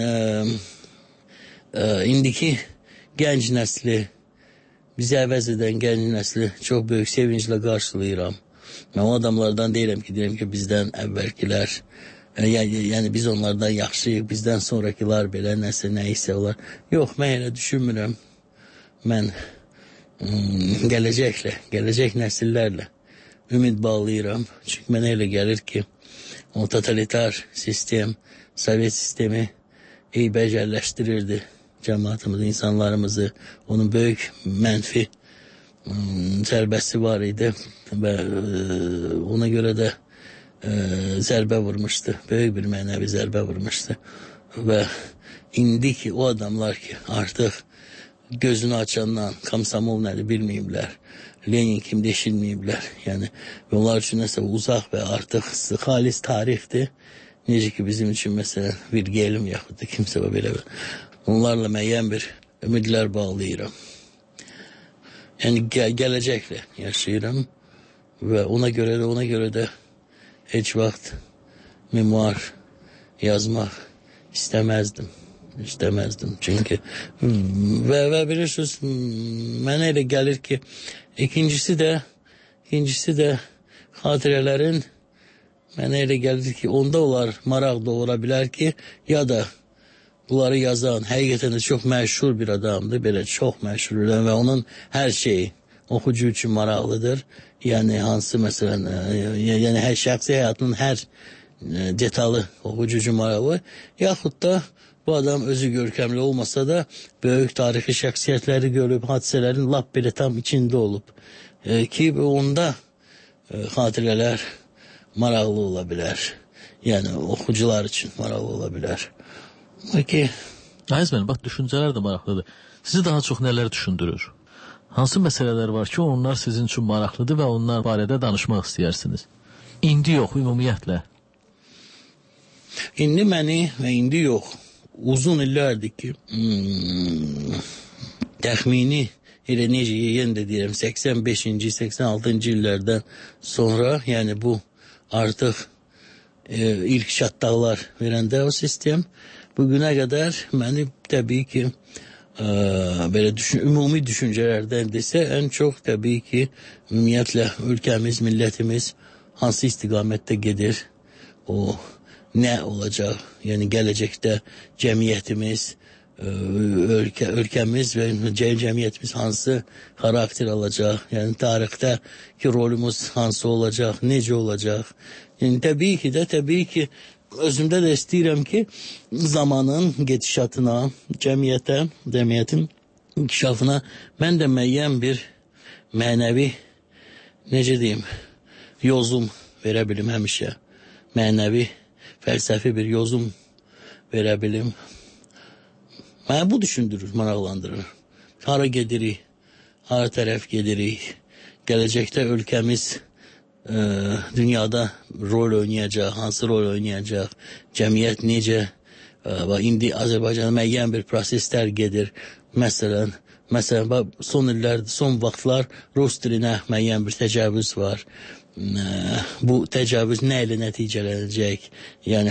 indiki gənc nəsli, bizi əvəz edən gənc nəsli çox böyük sevinclə qarşılayıram. Mən o adamlardan deyirəm ki, bizdən əvvəlkilər, yəni biz onlardan yaxşıyıq, bizdən sonrakılar belə nəsə, nəysə olar. Yox, mən elə düşünmürəm. Mən gələcək nəsillərlə ümid bağlayıram. Çünki mənə elə gəlir ki, o totalitar sistem, Sovet sistemi eybəcərləşdirirdi cəmaatımızı, insanlarımızı. Onun böyük mənfi zərbəsi var idi və ona görə də zərbə vurmuşdu. Böyük bir mənəvi zərbə vurmuşdu. Və indi ki, o adamlar ki, artıq gözünü açandan komsomol nədir bilməyiblər, Lenin kim deşilməyiblər. Yəni, onlar üçün nəsə uzaq və artıq xalis tarixdir. Necə ki, bizim üçün məsələn bir gelim yaxud da kimsə belə. Onlarla müəyyən bir ümidlər bağlayıram. Yəni, gələcəklə yaşayıram və ona görə də heç vaxt memuar yazmaq istəməzdim. Çünki və bilirsiniz, mənə elə gəlir ki, ikincisi də xatirələrin mənə elə gəlir ki, onda onlar maraq doğura bilər ki, ya da bunları yazan həqiqətən də çox məşhur bir adamdır, belə çox məşhur və onun hər şeyi oxucu üçün maraqlıdır. Yəni hansı məsələn, yəni hər şəxsi həyatının hər detalı oxucu üçün maraqlı, yaxud da bu adam özü görkəmli olmasa da böyük tarixi şəxsiyyətləri görüb, hadisələrin lap belə tam içində olub ki, onda xatirələr maraqlı ola bilər. Yəni oxucular üçün maraqlı ola bilər. Aziz mənim, bax, düşüncələr də maraqlıdır. Sizi daha çox nələr düşündürür? Hansı məsələlər var ki, onlar sizin üçün maraqlıdır və onlar barədə danışmaq istəyirsiniz? İndi yox, ümumiyyətlə. İndi məni və indi yox. Uzun illərdir ki, təxmini elə necə yenə də deyirəm, 85-ci, 86-cı illərdən sonra, yəni bu artıq ilk çatlaqlar verəndə o sistem, bugünə qədər məni təbii ki, belə ümumi düşüncələrdəndirsə, ən çox təbii ki, ümumiyyətlə ölkəmiz, millətimiz hansı istiqamətdə gedir, o nə olacaq, yəni gələcəkdə cəmiyyətimiz, ölkəmiz və cəmiyyətimiz hansı xarakter alacaq, yəni tarixdəki rolumuz hansı olacaq, necə olacaq. Yəni təbii ki, özümdə də istəyirəm ki, zamanın gedişatına, cəmiyyətin inkişafına mən də müəyyən bir mənəvi, necə deyim, yozum verə bilim həmişə. Mənəvi, fəlsəfi bir yozum verə bilim. Mənə bu düşündürür, maraqlandırır. Hara gedirik, hara tərəf gedirik, gələcəkdə ölkəmiz dünyada rol oynayacaq, hansı rol oynayacaq, cəmiyyət necə, indi Azərbaycanda müəyyən bir proseslər gedir. Məsələn, son vaxtlar rus dilinə müəyyən bir təcavüz var. Bu təcavüz nə ilə nəticələnəcək? Yəni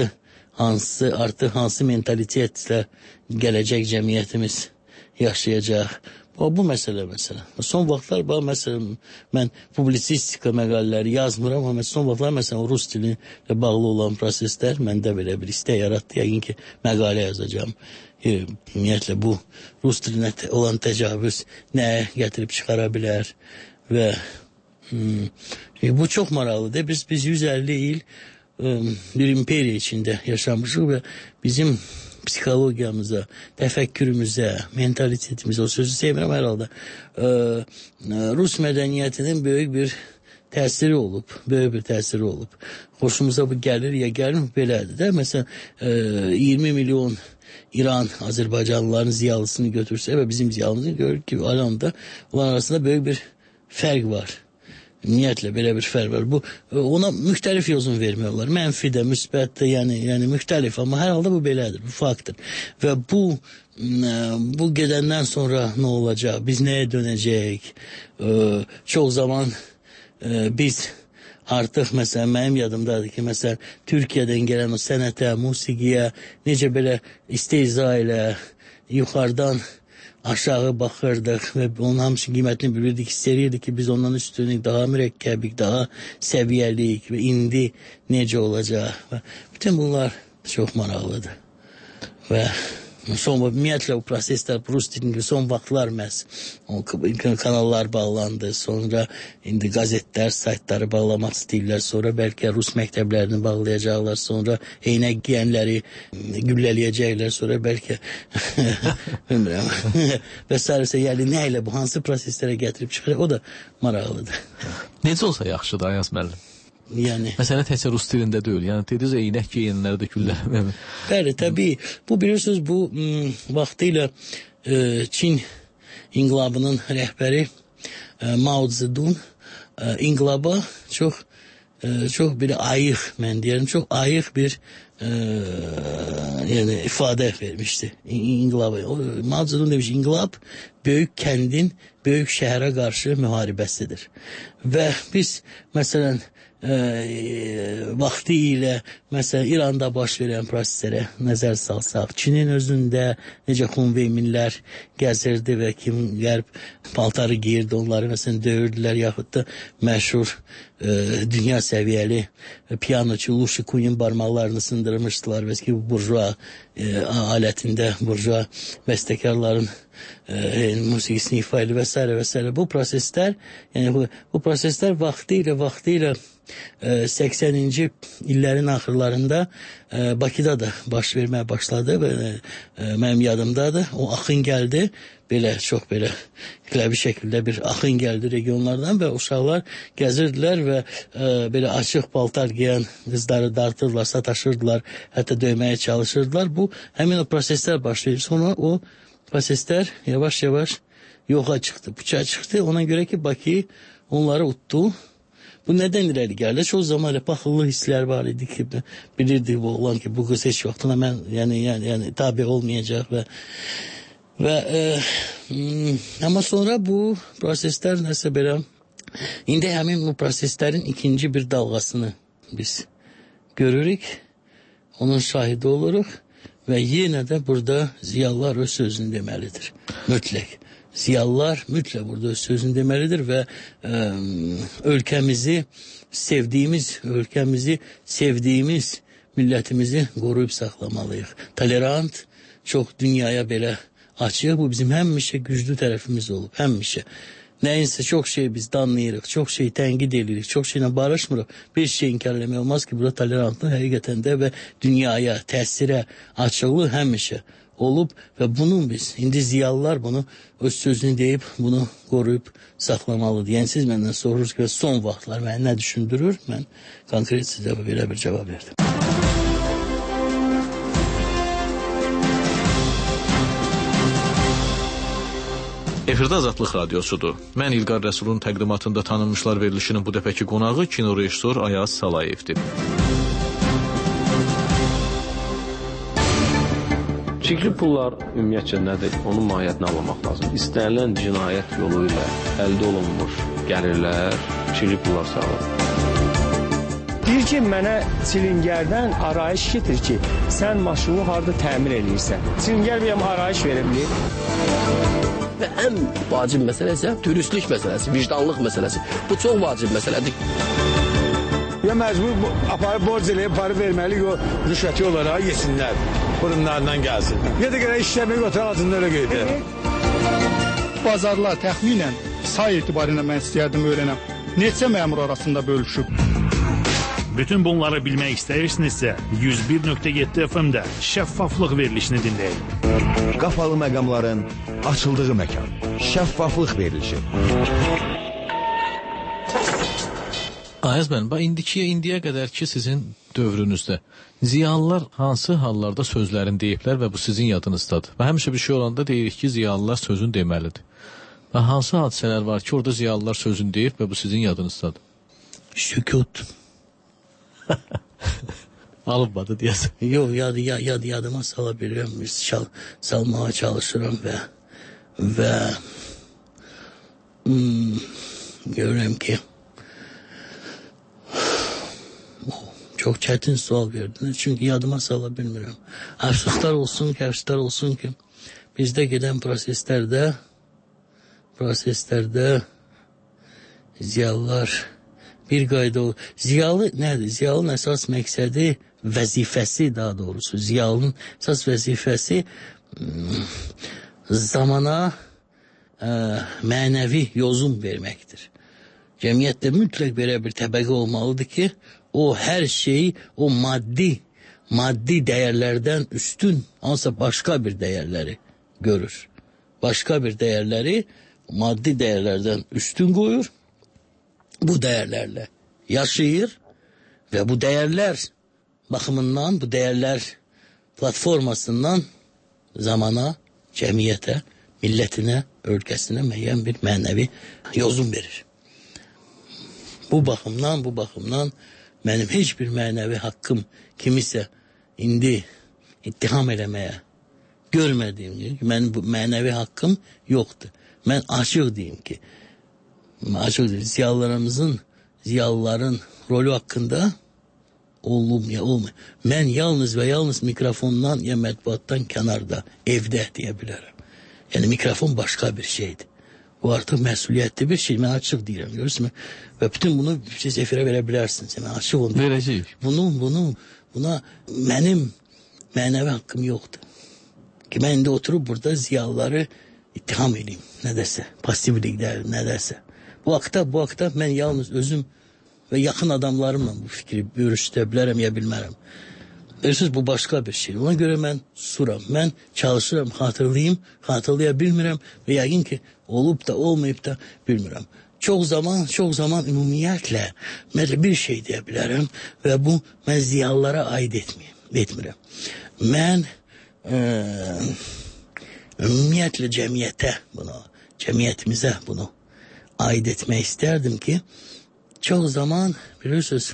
hansı mentalitetlə gələcək cəmiyyətimiz yaşayacaq? Bu məsələ. Son vaxtlar, məsələn, mən publisistika məqalələri yazmıram, amma son vaxtlar, məsələn, rus dili ilə bağlı olan proseslər məndə belə bir istək yaratdı. Yəqin ki, məqalə yazacağım. Ümumiyyətlə, bu rus dilinə olan təcavüz nəyə gətirib çıxara bilər və bu çox maraqlıdır. Biz 150 il bir imperiya içində yaşamışıq və bizim psixologiyamıza, təfəkkürümüzə, mentalitetimizə, o sözü sevmirəm hər halda, Rus mədəniyyətinin böyük bir təsiri olub. Xoşumuza bu gəlir ya gəlmir, belədir də. Məsələn, 20 milyon İran, Azərbaycanlıların ziyalısını götürsə və bizim ziyalımızı görür ki, alanda onlar arasında böyük bir fərq var. Ümumiyyətlə belə bir fərq var. Ona müxtəlif yozum vermiyorlar. Mənfi də, müsbət də, yəni müxtəlif, amma hər halda bu belədir, bu faktdır. Və bu gedəndən sonra nə olacaq? Biz nəyə dönəcək? Çox zaman biz artıq, məsələn, mənim yadımdadır ki, məsələn, Türkiyədən gələn o sənətə, musiqiyə necə belə istehza ilə yuxarıdan aşağı baxırdıq və onun hamısının qiymətini bilirdik, istəyirdik ki, biz ondan üstünlük, daha mürəkkəbik, daha səviyyəlik və indi necə olacaq. Bütün bunlar çox maraqlıdır. Və ümumiyyətlə o proseslər, Rus dilində son vaxtlar kanallar bağlandı, sonra indi qazetlər, saytları bağlamaq istəyirlər, sonra bəlkə Rus məktəblərini bağlayacaqlar, sonra eynək giyənləri güllələyəcəklər, sonra bəlkə bilmirəm və s. Yəni nə ilə bu, hansı proseslərə gətirib çıxacaq, o da maraqlıdır. Necə olsa yaxşıdır, Ayaz müəllim? Məsələ təkcə rus dilində deyil. Yəni dediniz eynək geyinləri də güllər. Bəli, təbii. Bu bilirsiniz, bu vaxtilə Çin inqilabının rəhbəri Mao Zedong inqilaba çox bir ayıq, mən deyərəm, çox ayıq bir ifadə vermişdi inqilaba. Mao Zedong demiş, inqilab böyük kəndin, böyük şəhərə qarşı müharibəsidir. Və biz, məsələn, vaxtı ilə, məsələn, İranda baş verən proseslərə nəzər salsaq, Çinin özündə necə Xunveyminlər gəzirdi və kim qərb paltarı giyirdi, onları məsələn döyürdülər, yaxud da məşhur dünya səviyyəli pianoçu Lu Şikuyin barmaqlarını sındırmışdılar və ki, burjua alətində, burjua bəstəkarların musiqisini ifa edir və s. Bu proseslər, yəni bu proseslər vaxtı ilə 80-ci illərin axırlarında Bakıda da baş verməyə başladı və mənim yadımdadır. O axın gəldi, çox belə bir şəkildə bir axın gəldi regionlardan və uşaqlar gəzirdilər və belə açıq paltar giyən qızları dartırdılar, sataşırdılar, hətta döyməyə çalışırdılar. Bu, həmin o proseslər başlayır. Sonra o proseslər yavaş-yavaş yoxa çıxdı, bıçağa çıxdı. Ona görə ki, Bakı onları utdu. Bu nədən irəli gəldi? Çox zaman baxıllı hisslər var idi ki, bilirdik bu oğlan ki, bu qız heç vaxtına mən, yəni tabi olmayacaq və amma sonra bu proseslər nəsə belə, indi həmin bu proseslərin ikinci bir dalğasını biz görürük, onun şahidi oluruq və yenə də burada ziyalılar öz sözünü deməlidir. Mütləq. Ziyalılar mütləq burada öz sözünü deməlidir və ölkəmizi sevdiyimiz millətimizi qoruyub saxlamalıyıq. Tolerant, çox dünyaya belə açıq. Bu bizim həmişə güclü tərəfimiz olub, həmişə. Nəyinsə çox şey biz danlayırıq, çox şey tənqid edirik, çox şeylə barışmırıq. Bir şey inkar eləmək olmaz ki, burada tolerantlıq həqiqətən də və dünyaya, təsirə, açıqlıq həmişə olub və bunun biz, indi ziyalılar bunu öz sözünü deyib, bunu qoruyub saxlamalıdır. Yəni siz məndən sorursunuz ki, son vaxtlar məni nə düşündürür? Mən konkret sizə belə bir cavab verdim. Efirdə Azadlıq Radiosudur. Mən İlqar Rəsulun təqdimatında tanınmışlar verilişinin bu dəfəki qonağı kino rejissor Ayaz Salayevdir. Çirkli pullar ümumiyyətcə nədir? Onun mahiyyətini anlamaq lazım. İstənilən cinayət yolu ilə əldə olunmuş gəlirlər çirkli pullar sağlar. Deyir ki, mənə çilingərdən arayış getir ki, sən maşını harada təmir edirsən. Çilingər bir arayış verə bilir. Və ən vacib məsələ isə dürüstlük məsələsi, vicdanlıq məsələsi. Bu çox vacib məsələdir. Ya məcbur aparıb borc eləyib, para verməliyik o rüşvəti olaraq yesinlər, burunlarından gəlsin. Ya da görə işləmək oturaq altında öyle qeydir. Bazarlar təxminən say etibarıyla mən istəyərdim öyrənəm. Neçə məmur arasında bölüşüb? Bütün bunları bilmək istəyirsinizsə 101.7 FM-də şəffaflıq verilişini dinləyin. Qapalı məqamların açıldığı məkan. Şəffaflıq verilişi. Ayaz müəllim, indiyə qədər ki sizin dövrünüzdə ziyalılar hansı hallarda sözlərini deyiblər və bu sizin yadınızdadır? Və həmişə bir şey olanda deyirik ki, ziyalılar sözün deməlidir. Və hansı hadisələr var ki, orada ziyalılar sözün deyib və bu sizin yadınızdadır? Sükut. Alınmadı deyəsən. Yox, yadıma sala bilirəm, salmağa çalışıram və görürəm ki çox çətin sual verdiniz, çünki yadıma sala bilmirəm. Əfsuslar olsun ki, bizdə gedən proseslərdə ziyalılar bir qayda olur. Ziyalı nədir? Ziyalının əsas məqsədi, vəzifəsi daha doğrusu, ziyalının əsas vəzifəsi zamana mənəvi yozum verməkdir. Cəmiyyətdə mütləq belə bir təbəqə olmalıdır ki, o hər şeyi, o maddi dəyərlərdən üstün, hansısa başqa bir dəyərləri görür. Başqa bir dəyərləri maddi dəyərlərdən üstün qoyur. Bu dəyərlərlə yaşayır və bu dəyərlər baxımından, bu dəyərlər platformasından zamana, cəmiyyətə, millətinə, ölkəsinə müəyyən bir mənəvi yozum verir. Bu baxımdan mənim heç bir mənəvi haqqım kimisə indi ittiham eləməyə görmədiyim ki, mənim bu mənəvi haqqım yoxdur. Mən açıq deyim ki, ziyalıların rolü haqqında olmuyor. Mən yalnız və yalnız mikrofondan ya mətbuatdan kənarda, evdə deyə bilərəm. Yəni mikrofon başqa bir şeydir. Bu artıq məsuliyyətli bir şey. Mən açıq deyirəm, görürsünüz. Və bütün bunu siz efirə verə bilərsiniz. Mən açıq olun. Verəcəyik. Buna mənim mənəvi haqqım yoxdur. Ki mən indi oturub burada ziyalıları ittiham edeyim. Nədəsə, passivlikdə, nədəsə. Bu haqda mən yalnız özüm və yaxın adamlarımla bu fikri görüşdə bilərəm ya bilmərəm. Bilirsiniz, bu başqa bir şey. Ona görə mən susuram. Mən çalışıram, xatırlaya bilmirəm və yəqin ki, olub da, olmayıb da bilmirəm. Çox zaman ümumiyyətlə mən bir şey deyə bilərəm və bu mən ziyalılara aid etmirəm. Mən ümumiyyətlə cəmiyyətimizə bunu aid etmək istərdim ki, çox zaman bilirsiniz,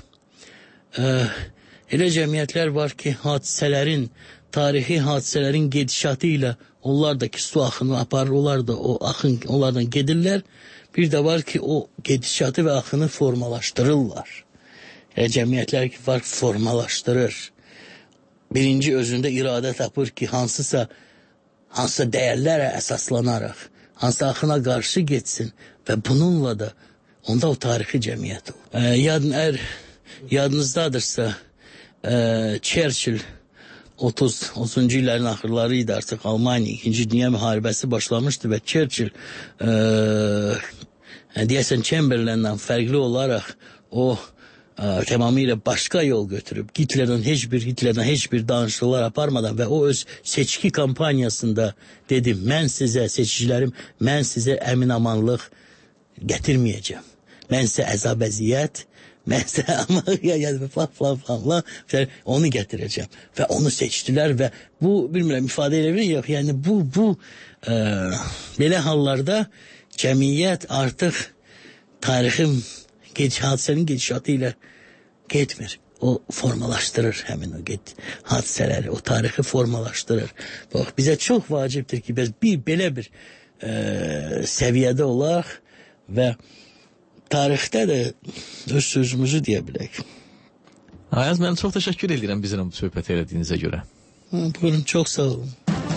elə cəmiyyətlər var ki, tarixi hadisələrin gedişatı ilə onlar da ki, su axını aparır, onlar da o axın, onlardan gedirlər. Bir də var ki, o gedişatı və axını formalaşdırırlar. Elə cəmiyyətlər ki, var formalaşdırır. birinci özündə iradə tapır ki, hansısa dəyərlərə əsaslanaraq, hansı axına qarşı getsin və bununla da onda o tarixi cəmiyyət olur. Yadınızdadırsa, Churchill 30-cu illərin axırları idi artıq Almaniya 2-ci Dünya müharibəsi başlamışdı və Churchill deyəsən Chamberlain'dan fərqli olaraq o tamamilə başqa yol götürüb Hitlerdən heç bir danışıqlar aparmadan və o öz seçki kampanyasında dedi, mən seçicilərim, mən sizə əminamanlıq gətirməyəcəm. Mən sizə əzab-əziyyət, mən sizə falan onu gətirəcəm. Və onu seçdilər və bu, bilmirəm, ifadə elə bilir, yox, yəni bu belə hallarda cəmiyyət artıq tarixin hadisənin gedişatı ilə getmir. O formalaşdırır həmin o hadisələri, o tarixi formalaşdırır. Bax, bizə çox vacibdir ki, biz belə bir səviyyədə olaq və tarixdə də öz sözümüzü deyə bilək. Ayaz, mən çox təşəkkür edirəm bizimlə bu söhbət elədiyinizə görə. Buyurun, çox sağ olun.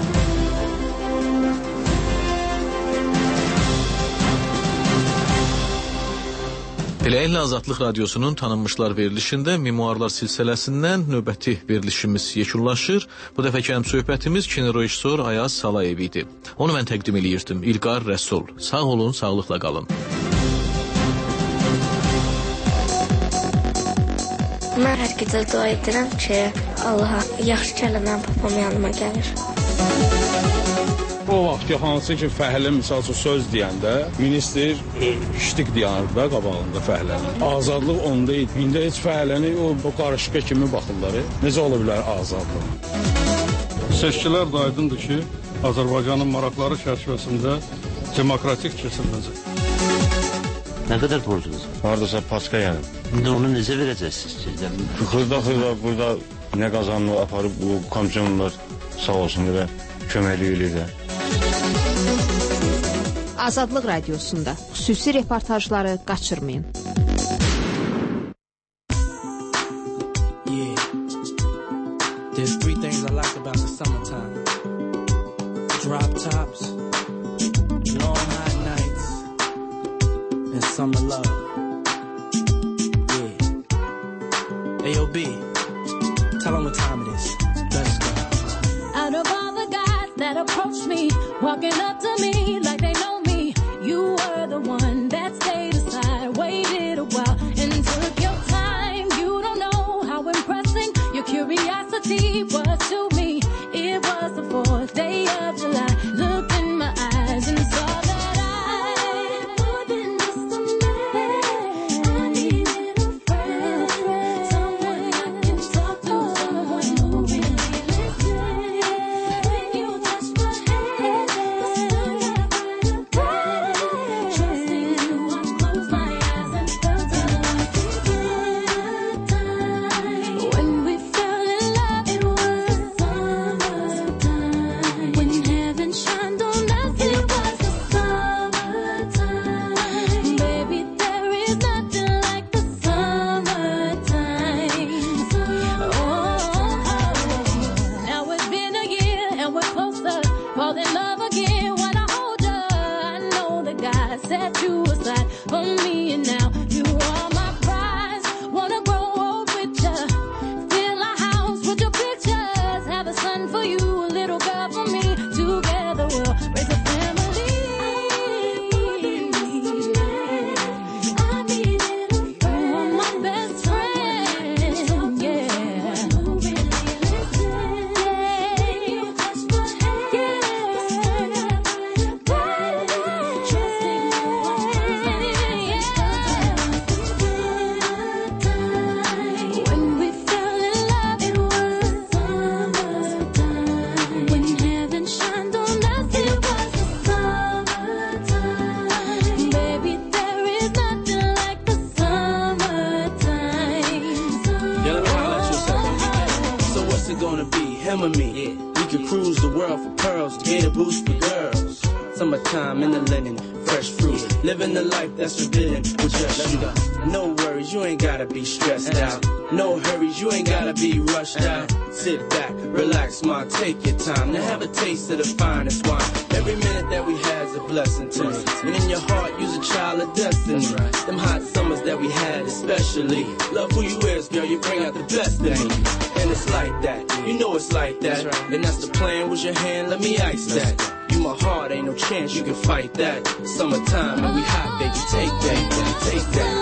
Beləliklə Azadlıq Radiosunun tanınmışlar verilişində memuarlar silsiləsindən növbəti verilişimiz yekunlaşır. Bu dəfəki söhbətimiz kinorejissor Ayaz Salayev idi. Onu mən təqdim eləyirdim. İlqar Rəsul. Sağ olun, sağlıqla qalın. Mən hər gecə dua edirəm ki, Allaha yaxşı gələnən papam yanıma gəlir. O vaxt ki, hansı ki, fəhlə misal üçün söz deyəndə, minister ştik deyərdi də qabağında fəhlənin. Azadlıq onda idi. İndi heç fəhləni o qarışqa kimi baxırlar. Necə ola bilər azadlıq? Seçkilər də aydındır ki, Azərbaycanın maraqları çərçivəsində demokratik keçiriləcək. Nə qədər borcunuz var? Haradasa paska yəni. İndi onu necə verəcəksiniz? Xırda burada nə qazanını aparıb bu komissiyonlar sağ olsun və köməklik edirlər. Azadlıq Radiosunda xüsusi reportajları qaçırmayın. There's three things I like about the summertime. Drop tops, long hot nights, and summer love. Yeah. AOB, tell them what time it is. Let's go. Out of all the guys that approached me, walking up to me like they know me, you were the one that stayed aside, waited a while, and took your time. You don't know how impressing your curiosity was to me. It was the 4th day of July. Looked in my eyes and saw that I more than just a man. I needed a friend, someone I can talk to, someone who really listens. When you touch my hand, the sun got brighter. Trusting you, I closed my eyes and felt the time. When we fell in love, it was summertime. When heaven shined on us, it was the summertime. Baby, there is nothing like the summertime. Oh, now it's been a year and we're closer, fall in love again when I hold you. I know that God set you aside for me, and now you are my prize. Wanna grow old with you, fill a house with your pictures, have a son for you, a little girl for me. Together we'll raise a family. I needed a friend, you are my best friend, yeah. Who really listens? You touch my hand, the sun got brighter. Trusting you, I closed my eyes and felt the time. When we fell in love, it was summertime. When heaven shined on us, it was the summertime. Baby, there is nothing like the summertime. Yeah, let me holler at you a second. So what's it gonna be? Him or me? We could cruise the world for pearls, gator boots for girls. So Summertime in the linen, fresh fruit. Living the life that's forbidden with just you. No worries, you ain't gotta be stressed out. No hurries, you ain't gotta be rushed out. Sit back, relax, ma, take your time. Now have a taste of the finest wine. Every minute that we have is a blessing to me. And in your heart, you's a child of destiny. Them hot summers that we had especially. Love who you is, girl, you bring out the best in me. And it's like that, you know it's like that. And that's the plan, with your hand, let me ice that. You my heart, ain't no chance you can fight that. Summertime and we hot, baby, take that, take that.